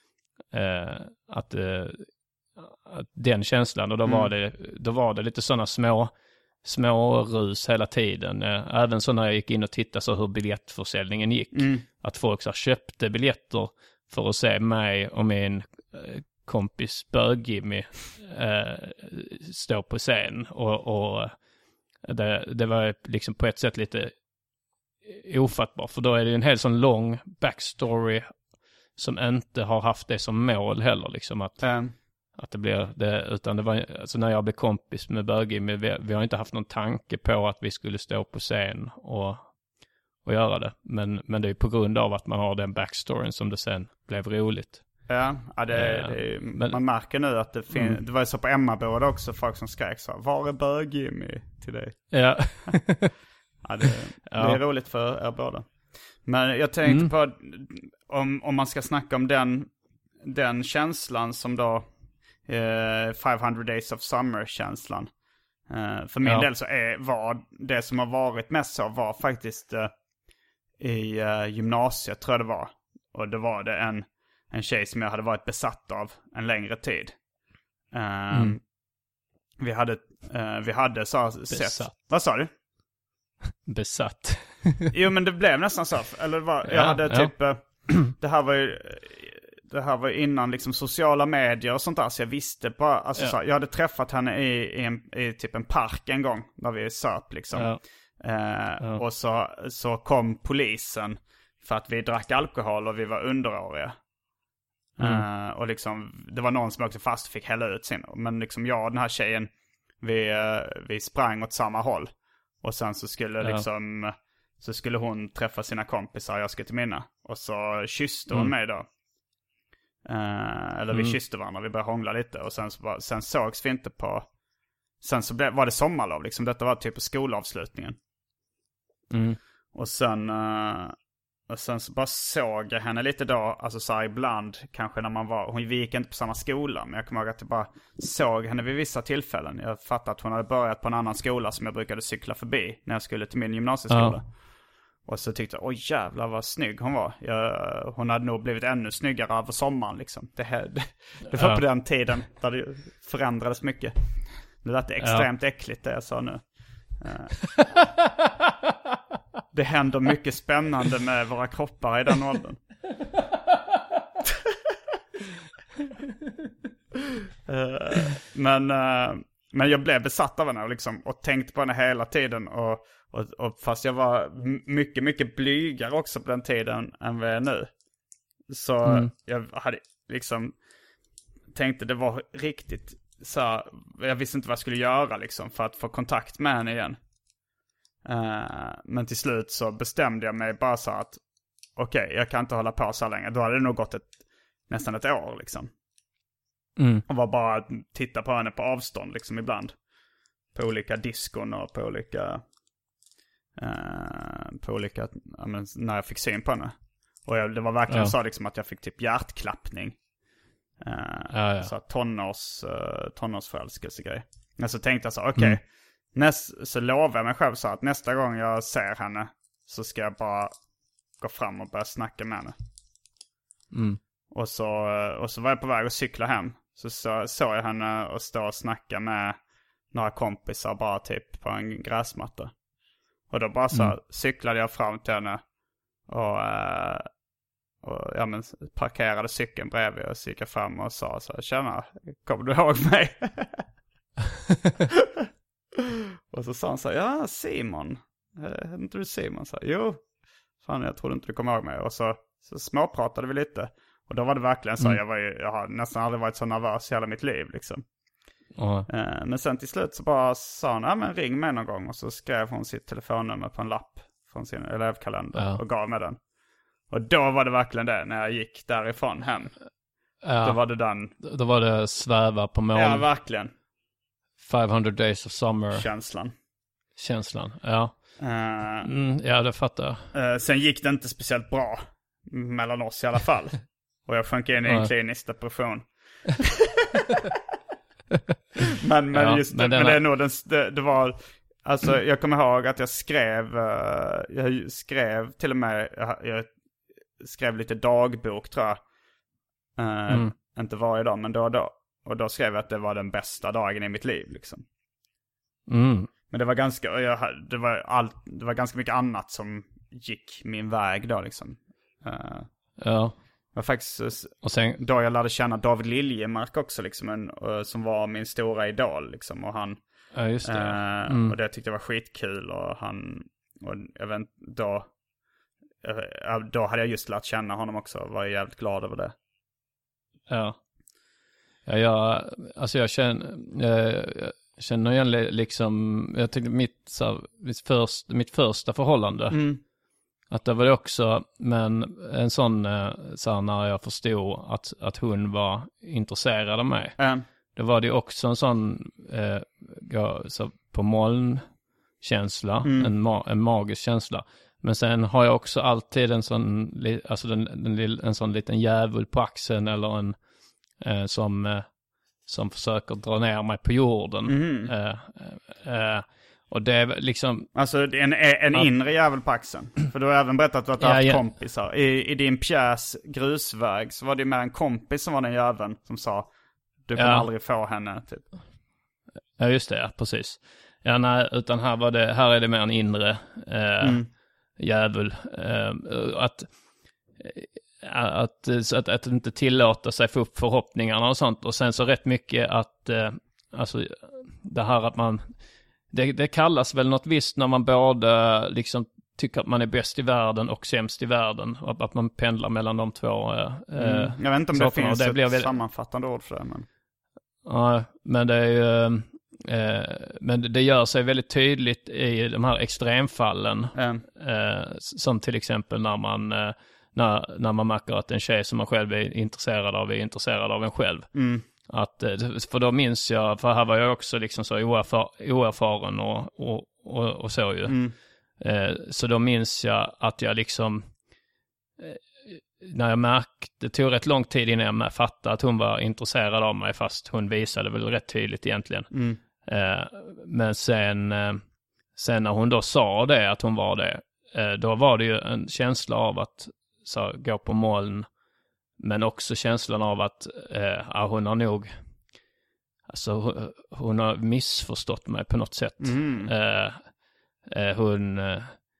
eh, att, eh, att den känslan, och då, mm. var, det, då var det lite sådana små, små rus hela tiden. Eh, även så när jag gick in och tittade så hur biljettförsäljningen gick. Mm. Att folk så här, köpte biljetter för att se mig och min kompis Bög-Jimmy eh, stå på scen. Och, och det, det var liksom på ett sätt lite ofattbart. För då är det en helt sån lång backstory som inte har haft det som mål heller. Liksom att, mm. att det blir det. Utan det var, alltså när jag blev kompis med Bög-Jimmy, vi, vi har inte haft någon tanke på att vi skulle stå på scen och, och göra det. Men, men det är på grund av att man har den backstoryn som det sen blev roligt. Ja, ja det, uh, det, men, man märker nu att det finns, mm. det var ju så på Emmaboda också, folk som skrek så, var är Bög-Jimmy till dig? Ja. ja, det, ja, det är roligt för er båda. Men jag tänkte mm. på, om, om man ska snacka om den, den känslan som då, eh, five hundred Days of Summer-känslan. Eh, för min ja. del så är, var det som har varit mest så, var faktiskt eh, i eh, gymnasiet tror jag det var. Och det var det en En tjej som jag hade varit besatt av en längre tid. Uh, mm. Vi hade, uh, vi hade så sett... Vad sa du? Besatt. Jo, men det blev nästan så. Eller det var, ja, jag hade ja. typ... Uh, det här var ju... Det här var innan liksom sociala medier och sånt där. Så jag visste bara... Alltså, ja. så, jag hade träffat henne i, i, en, i typ en park en gång. När vi söp liksom. Ja. Uh, ja. Och så, så kom polisen. För att vi drack alkohol och vi var underåriga. Mm. Uh, och liksom, det var någon som också fast fick hälla ut sin. Men liksom jag och den här tjejen, vi, uh, vi sprang åt samma håll. Och sen så skulle ja. liksom, så skulle hon träffa sina kompisar, jag skulle till mina. Och så kysste hon mm. mig då. Uh, eller vi mm. kysste varandra, vi började hångla lite. Och sen, så bara, sen sågs vi inte på, sen så blev, var det sommarlov liksom. Detta var typ på skolavslutningen. Mm. Och sen... Uh, Och sen så bara såg jag henne lite då, alltså så här ibland, kanske när man var, hon gick inte på samma skola, men jag kommer ihåg att jag bara såg henne vid vissa tillfällen. Jag fattade att hon hade börjat på en annan skola som jag brukade cykla förbi när jag skulle till min gymnasieskola. Ja. Och så tyckte jag, oj jävlar vad snygg hon var. Jag, hon hade nog blivit ännu snyggare över sommaren liksom. Det, här, det, det var ja. på den tiden där det förändrades mycket. Det lät extremt ja. äckligt det jag sa nu. Det händer mycket spännande med våra kroppar i den åldern. uh, men, uh, men jag blev besatt av henne liksom, och tänkte på henne hela tiden. Och, och, och fast jag var mycket, mycket blygare också på den tiden än vad jag är nu. Så mm. jag hade liksom tänkte det var riktigt så jag visste inte vad jag skulle göra liksom, för att få kontakt med henne igen. Uh, men till slut så bestämde jag mig bara så att okej, okay, jag kan inte hålla på så länge. Då hade det nog gått ett, nästan ett år liksom. Mm. Och var bara att titta på henne på avstånd liksom ibland. På olika diskon och på olika uh, på olika, ja, men, när jag fick syn på henne. Och jag, det var verkligen ja. så liksom att jag fick typ hjärtklappning. Uh, ja, ja. Så tonårs, uh, tonårsförälskelsegrej. Men så tänkte jag så, okej. Okay, mm. Näst, så lovar jag mig själv så att nästa gång jag ser henne så ska jag bara gå fram och börja snacka med henne. Mm. Och, så, och så var jag på väg att cykla hem. Så såg så jag henne och stå och snacka med några kompisar bara typ på en gräsmatta. Och då bara så mm. cyklade jag fram till henne och, och ja, men, parkerade cykeln bredvid och så gick jag fram och sa så här, tjena, kommer du ihåg mig? Och så sa han så här, ja Simon, är inte du Simon? Så här, jo, fan jag trodde inte du kom ihåg mig. Och så, så småpratade vi lite. Och då var det verkligen så, mm. jag, var ju, jag har nästan aldrig varit så nervös i hela mitt liv liksom. Uh-huh. Men sen till slut så bara sa hon, ja men ring mig någon gång. Och så skrev hon sitt telefonnummer på en lapp från sin elevkalender uh-huh. och gav mig den. Och då var det verkligen det, när jag gick därifrån hem. Ja. Då var det den. Då var det sväva på mål. Ja, verkligen. five hundred Days of Summer. Känslan. Känslan, ja. Uh, mm, ja, det fattar jag. Uh, sen gick det inte speciellt bra mellan oss i alla fall. Och jag sjönk in i en uh. klinisk depression. men, men, ja, just, men, men det är nog den, det, det var... Alltså jag kommer ihåg att jag skrev... Uh, jag skrev till och med... Jag, jag skrev lite dagbok tror jag. Uh, mm. Inte varje dag, men då och då. Och då skrev jag att det var den bästa dagen i mitt liv liksom. Mm. Men det var ganska jag, det var allt det var ganska mycket annat som gick min väg då liksom. Uh, ja. var faktiskt och sen, då jag lärde känna David Liljemark också liksom, en, som var min stora idol liksom, och han ja, just det. Eh, mm. och det tyckte jag var skitkul, och han och jag vet, då då hade jag just lärt känna honom också, och var jävligt glad över det. Ja. Ja, jag, alltså jag känner, jag, jag känner igen liksom, jag tyckte mitt, så, mitt, först, mitt första förhållande, mm. att det var det också, men en sån, så här, när jag förstod att, att hon var intresserad av mig, mm. då var det också en sån, eh, så på molnkänsla, mm. en, ma- en magisk känsla. Men sen har jag också alltid en sån, alltså den, den, en sån liten djävul på axeln, eller en eh, som, eh, som försöker dra ner mig på jorden. Mm. Eh, eh, och det är liksom... Alltså en, en att, inre djävul på axeln. För du har även berättat att du har ja, haft ja. kompisar. I, I din pjäs Grusväg så var det mer en kompis som var den jäveln som sa du kommer ja. aldrig få henne typ. Ja, just det, ja, precis. Ja, nej, utan här var det, här är det mer en inre eh, mm. djävul. Eh, att, att, att, att, att inte tillåta sig få upp förhoppningarna och sånt. Och sen så rätt mycket att, eh, alltså det här att man, det, det kallas väl något visst när man både liksom tycker att man är bäst i världen och sämst i världen. Att, att man pendlar mellan de två. Eh, mm. Jag vet inte om det finns det ett väldigt... sammanfattande ord för det. Men... Ja, men det är ju... Eh, men det gör sig väldigt tydligt i de här extremfallen. Mm. Eh, som till exempel när man, eh, när, när man märker att en tjej som man själv är intresserad av är intresserad av en själv. Mm. Att, för då minns jag, för här var jag också liksom så oerfar, oerfaren och, och, och, och så ju. Mm. Eh, så då minns jag att jag liksom, eh, när jag märkte, det tog rätt lång tid innan jag fattade att hon var intresserad av mig, fast hon visade väl rätt tydligt egentligen. Mm. Eh, men sen, eh, sen när hon då sa det, att hon var det, eh, då var det ju en känsla av att så, gå på moln, men också känslan av att eh, ja, hon har nog, alltså hon, hon har missförstått mig på något sätt. Mm. Eh, eh, hon, eh,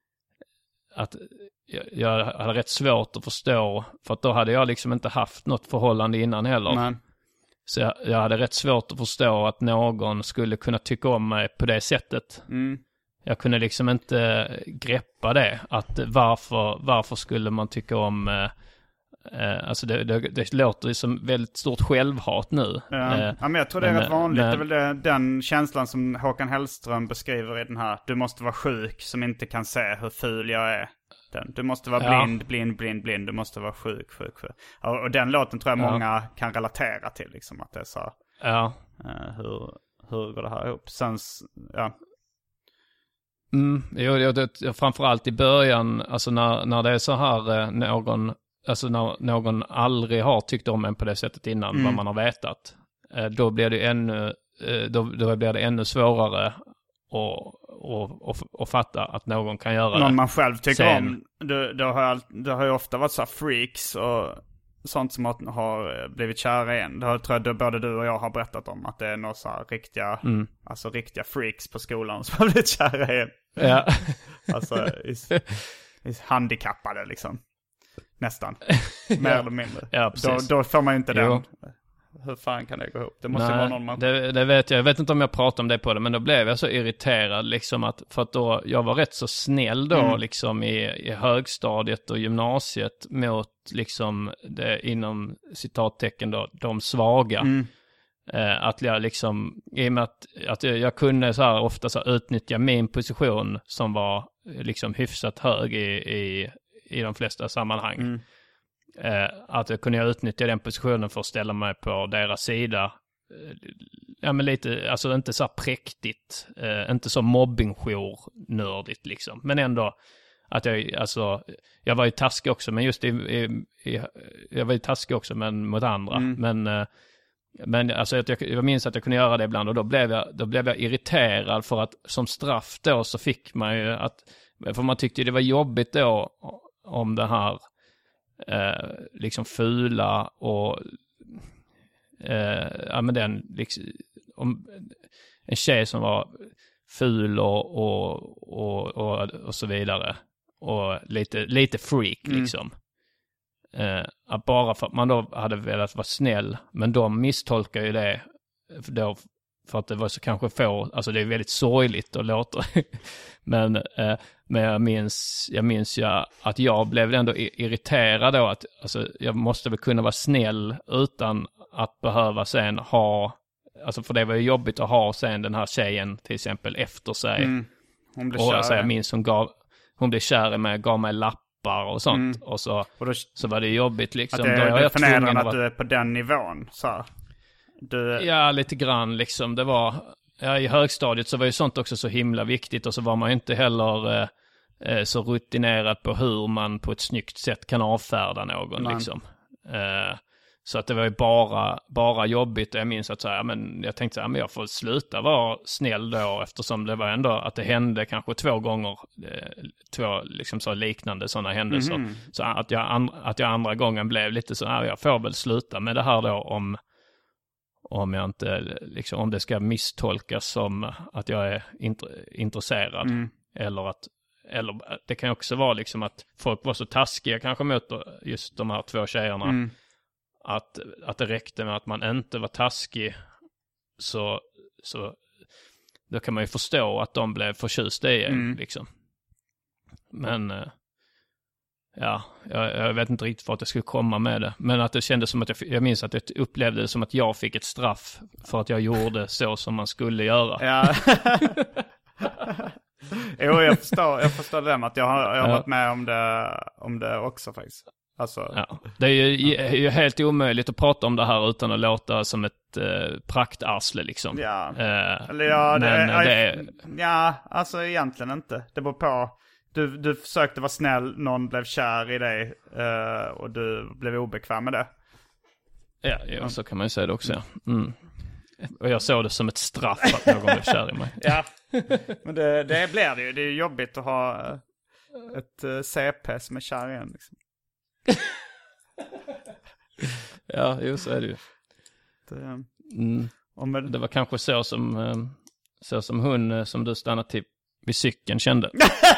att jag, jag hade rätt svårt att förstå, för att då hade jag liksom inte haft något förhållande innan heller. Nej. Så jag, jag hade rätt svårt att förstå att någon skulle kunna tycka om mig på det sättet. Mm. Jag kunde liksom inte greppa det. Att varför, varför skulle man tycka om... Eh, eh, alltså det, det, det låter ju som väldigt stort självhat nu. Ja, eh, ja men jag tror det är men, rätt vanligt. Men, det är väl det, den känslan som Håkan Hellström beskriver i den här. Du måste vara sjuk som inte kan se hur ful jag är. Den. Du måste vara ja. blind, blind, blind, blind. Du måste vara sjuk, sjuk, sjuk. Och, och den låten tror jag ja. många kan relatera till. Liksom, att det är så. Ja. Uh, hur, hur går det här ihop? Sen, ja. Mm, jo, det, det, framförallt i början, alltså när, när det är så här eh, någon, alltså när någon aldrig har tyckt om en på det sättet innan, mm. vad man har vetat, eh, då blir det ännu, eh, då, då blir det ännu svårare att och, och, och fatta att någon kan göra någon det. Någon man själv tycker Sen, om. Det, det, har, det har ju ofta varit så här freaks och sånt som har, har blivit kära igen. Det har, tror jag både du och jag har berättat om, att det är några så här riktiga, mm. alltså riktiga freaks på skolan som har blivit kära igen. Ja. Alltså i, i handikappade liksom. Nästan. Mer ja. eller mindre. Ja, då, då får man ju inte jo. den. Hur fan kan det gå ihop? Det måste Nej, vara någon man... det, det vet jag. Jag vet inte om jag pratar om det på det, men då blev jag så irriterad liksom att, för att då, jag var rätt så snäll då mm. liksom i, i högstadiet och gymnasiet mot liksom det, inom citattecken då, de svaga. Mm. Eh, att jag liksom, i och med att, att jag, jag kunde så här ofta så här utnyttja min position som var liksom hyfsat hög i, i, i de flesta sammanhang. Mm. Eh, att jag kunde utnyttja den positionen för att ställa mig på deras sida. Eh, ja men lite, alltså inte så präktigt, eh, inte så mobbingjour-nördigt liksom. Men ändå att jag, alltså, jag var ju taskig också, men just i, i, i jag var ju taskig också men mot andra. Mm. Men, eh, men alltså jag, jag minns att jag kunde göra det ibland, och då blev jag, då blev jag irriterad för att som straff då så fick man ju att, för man tyckte det var jobbigt då om det här Eh, liksom fula och eh, ja men den liksom, om en tjej som var ful och och, och, och, och så vidare och lite, lite freak mm. liksom eh, att bara för att man då hade velat vara snäll, men de misstolkar ju det för, då, för att det var så kanske få, alltså det är väldigt sorgligt att låta. men, eh, men jag minns, jag minns ju att jag blev ändå irriterad då, att alltså, jag måste väl kunna vara snäll utan att behöva sen ha, alltså för det var ju jobbigt att ha sen den här tjejen till exempel efter sig. Mm. Hon blev och kär. Alltså, jag minns hon gav, hon blev kär i mig, gav mig lappar och sånt. Mm. Och, så, och då, så var det jobbigt liksom. Att det, då det är förnedrande att vara... du är på den nivån. Så. Du... Ja, lite grann liksom. Det var, ja, i högstadiet så var ju sånt också så himla viktigt. Och så var man ju inte heller eh, så rutinerad på hur man på ett snyggt sätt kan avfärda någon. Nej. Liksom. Eh, Så att det var ju bara, bara jobbigt. Jag minns att så här, men jag tänkte så här, men jag får sluta vara snäll då, eftersom det var ändå att det hände kanske två gånger, eh, två liksom så liknande sådana händelser. Mm-hmm. Så att jag, and, att jag andra gången blev lite så här, jag får väl sluta med det här då om, om jag inte, liksom, om det ska misstolkas som att jag är int- intresserad. Mm. Eller att, eller det kan också vara liksom att folk var så taskiga kanske mot just de här två tjejerna. Mm. Att, att det räckte med att man inte var taskig, så, så då kan man ju förstå att de blev förtjusta i en, mm. liksom. Men ja, jag, jag vet inte riktigt för att jag skulle komma med det. Men att det kändes som att jag, jag minns att jag upplevde det som att jag fick ett straff för att jag gjorde så som man skulle göra. Ja. Jo, jag förstår, jag förstår det med att jag har, jag har ja. varit med om det, om det också faktiskt. Alltså. Ja, det är ju, är ju helt omöjligt att prata om det här utan att låta som ett eh, praktarsle liksom. Ja, eh, eller ja, det, men, är, det är... ja, alltså egentligen inte. Det beror på. Du, du försökte vara snäll, någon blev kär i dig eh, och du blev obekväm med det. Ja, ja, så kan man ju säga det också. Ja. Mm. Och jag såg det som ett straff att någon blev kär i mig. Ja, men det, det blir det ju. Det är jobbigt att ha ett uh, C P som är kär igen liksom. Ja, jo, så är det ju. Det, mm. med... det var kanske så som, så som hon som du stannade till vid cykeln kände.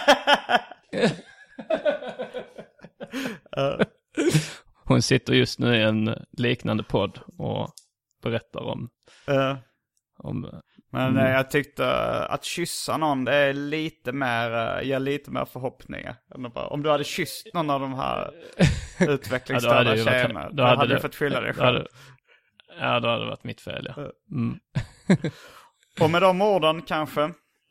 Hon sitter just nu i en liknande podd och berättar om... Uh. om Men mm. jag tyckte att kyssa någon, det är lite mer, ger lite mer förhoppningar. Om du hade kysst någon av de här utvecklingsstörda ja, tjejerna, då, då hade, hade du fått fylla dig själv. Hade, ja, då hade det varit mitt fel, ja. Mm. Och med de orden kanske...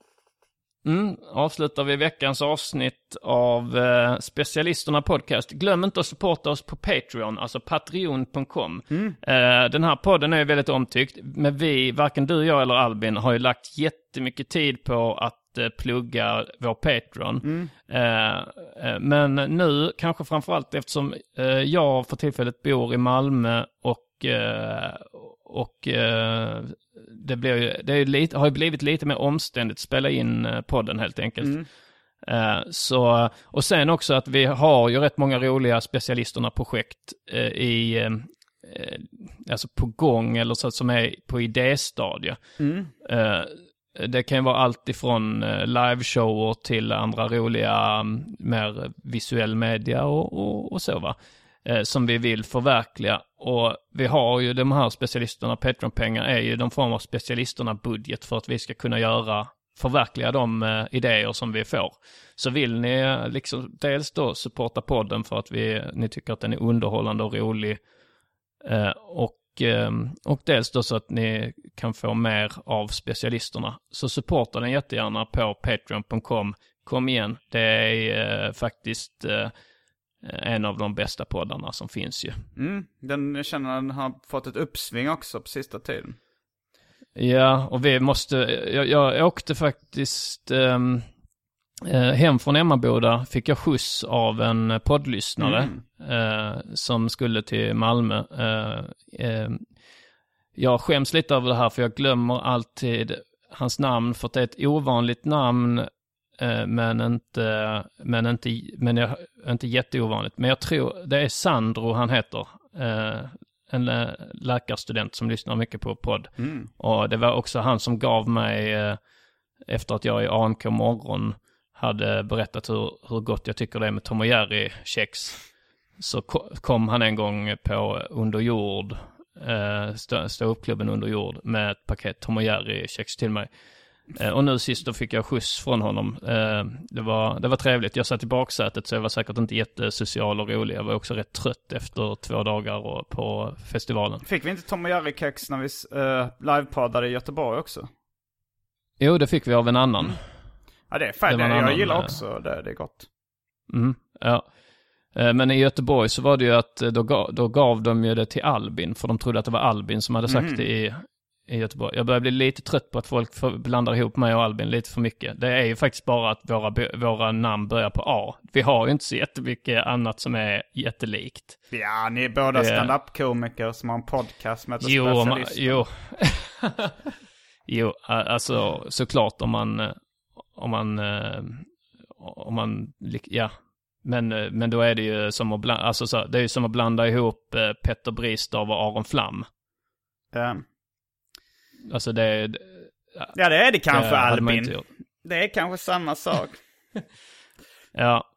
Mm, avslutar vi veckans avsnitt av eh, Specialisterna podcast. Glöm inte att supporta oss på Patreon, alltså patreon punkt com. Mm. Eh, den här podden är väldigt omtyckt, men vi, varken du, jag eller Albin, har ju lagt jättemycket tid på att eh, plugga vår Patreon. Mm. Eh, eh, men nu, kanske framförallt eftersom eh, jag för tillfället bor i Malmö och eh, och eh, det, blir ju, det är ju lite, har ju blivit lite mer omständigt att spela in podden helt enkelt. Mm. Uh, så, och sen också att vi har ju rätt många roliga specialisterna-projekt uh, i, uh, alltså på gång eller så som är på idéstadie. Mm. Uh, det kan ju vara allt ifrån uh, liveshower till andra roliga, um, mer visuell media och, och, och så va. Som vi vill förverkliga. Och vi har ju de här specialisterna, Patreon-pengar är ju de form av specialisterna budget för att vi ska kunna göra, förverkliga de uh, idéer som vi får. Så vill ni uh, liksom dels då supporta podden för att vi, ni tycker att den är underhållande och rolig uh, och, um, och dels då så att ni kan få mer av specialisterna, så supporta den jättegärna på patreon punkt com. Kom igen, det är uh, faktiskt uh, en av de bästa poddarna som finns ju. Mm, den, jag känner att den har fått ett uppsving också på sista tiden. Ja, och vi måste... Jag, jag åkte faktiskt um, uh, hem från Emmaboda. Fick jag skjuts av en poddlyssnare mm. uh, som skulle till Malmö. Uh, uh, jag skäms lite över det här för jag glömmer alltid hans namn för att det är ett ovanligt namn. Men inte, men inte, men jag, inte jätteovanligt. Men jag tror, det är Sandro han heter. En läkarstudent som lyssnar mycket på podd. Mm. Och det var också han som gav mig, efter att jag i A N K morgon hade berättat hur, hur gott jag tycker det är med Tom och Jerry kex. så kom han en gång på Underjord, eh, stå, ståuppklubben Underjord, med ett paket Tom och Jerry-kex till mig. Eh, och nu sist då fick jag skjuts från honom. Eh, det, var, det var trevligt. Jag satt i baksätet så jag var säkert inte jättesocial och rolig. Jag var också rätt trött efter två dagar och, på festivalen. Fick vi inte Tom och Jerry-kex när vi eh, livepoddade i Göteborg också? Jo, det fick vi av en annan. Mm. Ja, det är fint. Jag annan, gillar också det. Det är gott. Mm, ja. Men i Göteborg så var det ju att då gav, då gav de ju det till Albin. För de trodde att det var Albin som hade sagt mm. det i, i Göteborg. Jag börjar bli lite trött på att folk för, blandar ihop mig och Albin lite för mycket. Det är ju faktiskt bara att våra, våra namn börjar på A. Vi har ju inte så jättemycket annat som är jättelikt. Ja, ni är båda stand-up-komiker som har en podcast med ett jo, specialist. Jo, jo, alltså såklart om man... Om man... Om man... Ja... Men, men då är det ju som att blanda, alltså så, det är ju som att blanda ihop eh, Petter Bristav och Aron Flam. Um. Alltså det är... Det, ja, det är det kanske, det Albin. Det är kanske samma sak. Ja.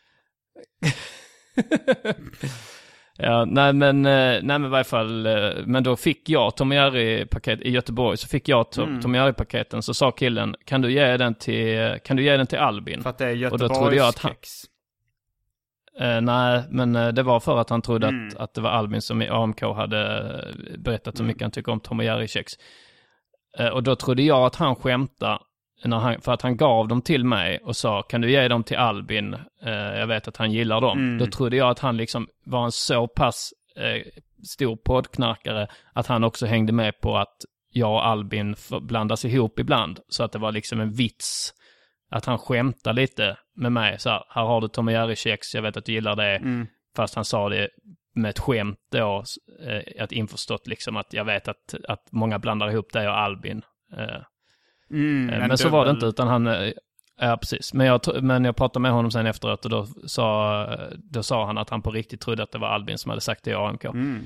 Ja, nej men, nej men i varje fall, men då fick jag Tom och Jerry-paket i Göteborg, så fick jag Tom, mm. Tom och Jerry-paketen, så sa killen, kan du ge den till, kan du ge den till Albin? För att det är Göteborgs kex. Uh, nej, men uh, det var för att han trodde mm. att, att det var Albin som i A M K hade berättat så mm. mycket han tycker om Tom och Jerry-kex. Uh, och då trodde jag att han skämtade när han, för att han gav dem till mig och sa, kan du ge dem till Albin? Uh, jag vet att han gillar dem. Mm. Då trodde jag att han liksom var en så pass uh, stor poddknarkare att han också hängde med på att jag och Albin blandas ihop ibland. Så att det var liksom en vits. Att han skämtar lite med mig. Så här, här har du Tom och Jerry-kex, jag vet att du gillar det. Mm. Fast han sa det med ett skämt då. Eh, att införstått liksom att jag vet att, att många blandar ihop det och Albin. Eh, mm, eh, men men så var det inte, utan han... Eh, ja, precis. Men jag, men jag pratade med honom sen efteråt och då sa, då sa han att han på riktigt trodde att det var Albin som hade sagt det i A M K. Mm.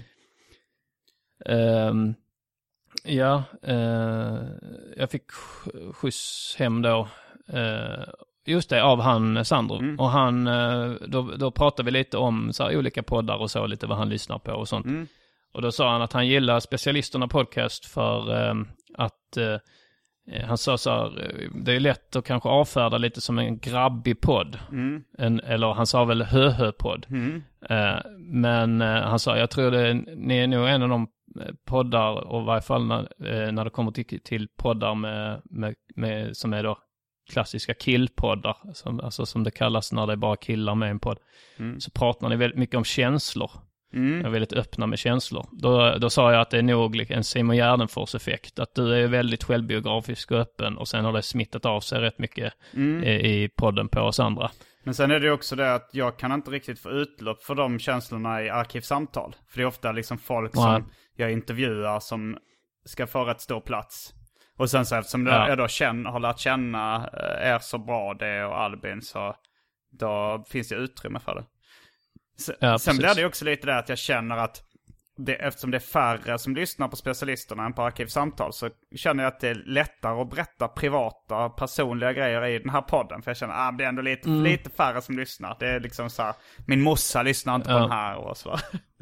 Um, ja, uh, jag fick skjuts hem då. Uh, just det, av han Sandro. Mm. Och han, uh, då, då pratade vi lite om så här, olika poddar och så, lite vad han lyssnar på och sånt. Mm. Och då sa han att han gillar Specialisterna podcast för uh, att uh, han sa så här, det är lätt att kanske avfärda lite som en grabbig podd. Mm. En, eller han sa väl hö-hö-podd. Mm. Uh, men uh, han sa, jag tror det, ni är nog en av de poddar, och i varje fall när, uh, när det kommer till, till poddar med, med, med, som är då klassiska killpoddar, som, alltså som det kallas när det är bara killar med en podd. Mm. Så pratar ni väldigt mycket om känslor. Mm. Jag är väldigt öppna med känslor. Då, då sa jag att det är nog en Simon Gärdenfors-effekt. Att du är väldigt självbiografisk och öppen. Och sen har det smittat av sig rätt mycket mm. i, i podden på oss andra. Men sen är det också det att jag kan inte riktigt få utlopp för de känslorna i arkivsamtal. För det är ofta liksom folk ja. som jag intervjuar som ska få rätt stor plats. Och sen så eftersom ja. jag då känner, har lärt känna er så bra, det och Albin, så då finns det utrymme för det. Sen, ja, sen blir det också lite det att jag känner att det, eftersom det är färre som lyssnar på Specialisterna än på arkivsamtal, så känner jag att det är lättare att berätta privata, personliga grejer i den här podden. För jag känner att ah, det är ändå lite, mm. lite färre som lyssnar. Det är liksom så här, min morsa lyssnar inte på ja. den här och så.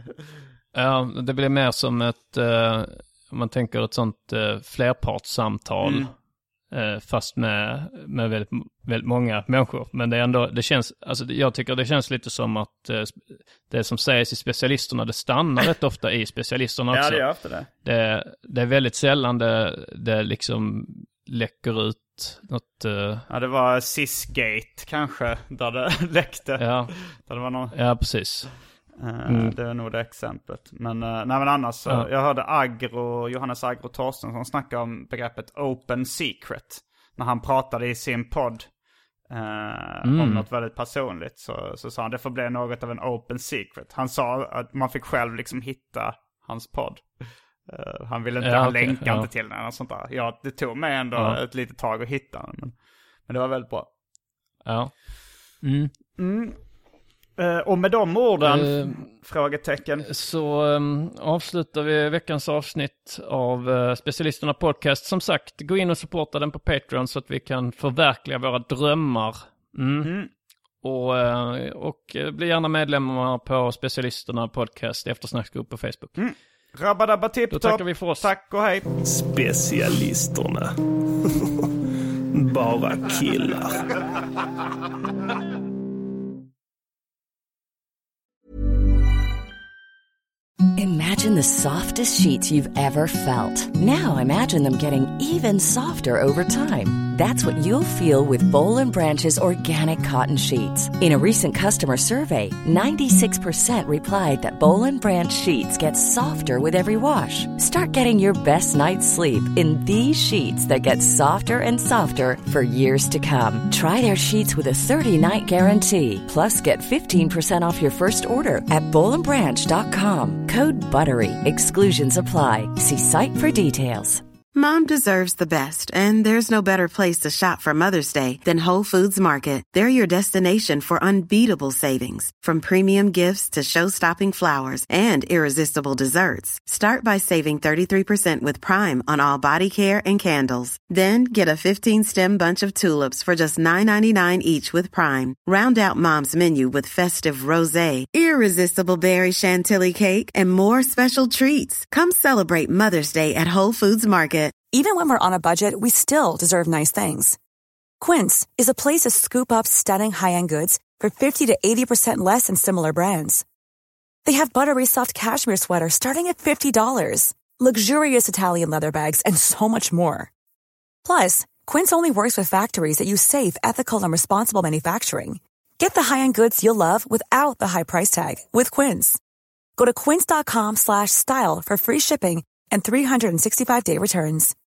Ja, det blir mer som ett, eh, om man tänker ett sånt eh, flerpartssamtal. Mm. Fast med, med väldigt, väldigt många människor. Men det är ändå, det känns, alltså jag tycker det känns lite som att det som sägs i Specialisterna, det stannar rätt ofta i Specialisterna också. Ja, det gör ofta det. Det, det är väldigt sällan det, det liksom läcker ut något... Ja, det var Sisgate kanske, där det läckte. Ja, där det var någon... ja precis. Mm. Det är nog det exemplet. Men, nej, men annars så, ja. jag hörde Agro, Johannes Agro Torstensson snacka om begreppet open secret när han pratade i sin podd eh, mm. om något väldigt personligt, så, så sa han det får bli något av en open secret. Han sa att man fick själv liksom hitta hans podd. Uh, han ville inte, ja, han okay. länkade ja. inte till den eller sånt där. Ja, det tog mig ändå ja. ett litet tag att hitta den, men, men det var väldigt bra. Ja. Mm. Mm. Uh, och med de orden, uh, frågetecken. Så um, avslutar vi veckans avsnitt av uh, Specialisterna podcast. Som sagt, gå in och supporta den på Patreon så att vi kan förverkliga våra drömmar. Mm. Mm. Och, och bli gärna medlemmar på Specialisterna podcast eftersnacksgrupp på Facebook. Mm. Rabadabba tipptopp. Då tackar vi för oss. Tack och hej. Specialisterna. Bara killar. Imagine the softest sheets you've ever felt. Now imagine them getting even softer over time. That's what you'll feel with Boll and Branch's organic cotton sheets. In a recent customer survey, ninety-six percent replied that Boll and Branch sheets get softer with every wash. Start getting your best night's sleep in these sheets that get softer and softer for years to come. Try their sheets with a thirty-night guarantee. Plus, get fifteen percent off your first order at boll and branch dot com. Code BUTTERY. Exclusions apply. See site for details. Mom deserves the best, and there's no better place to shop for Mother's Day than Whole Foods Market. They're your destination for unbeatable savings, from premium gifts to show-stopping flowers and irresistible desserts. Start by saving thirty-three percent with Prime on all body care and candles. Then get a fifteen-stem bunch of tulips for just nine ninety-nine each with Prime. Round out Mom's menu with festive rosé, irresistible berry chantilly cake, and more special treats. Come celebrate Mother's Day at Whole Foods Market. Even when we're on a budget, we still deserve nice things. Quince is a place to scoop up stunning high-end goods for fifty to eighty percent less than similar brands. They have buttery soft cashmere sweaters starting at fifty dollars, luxurious Italian leather bags, and so much more. Plus, Quince only works with factories that use safe, ethical, and responsible manufacturing. Get the high-end goods you'll love without the high price tag with Quince. Go to quince dot com slash style for free shipping and three sixty-five day returns.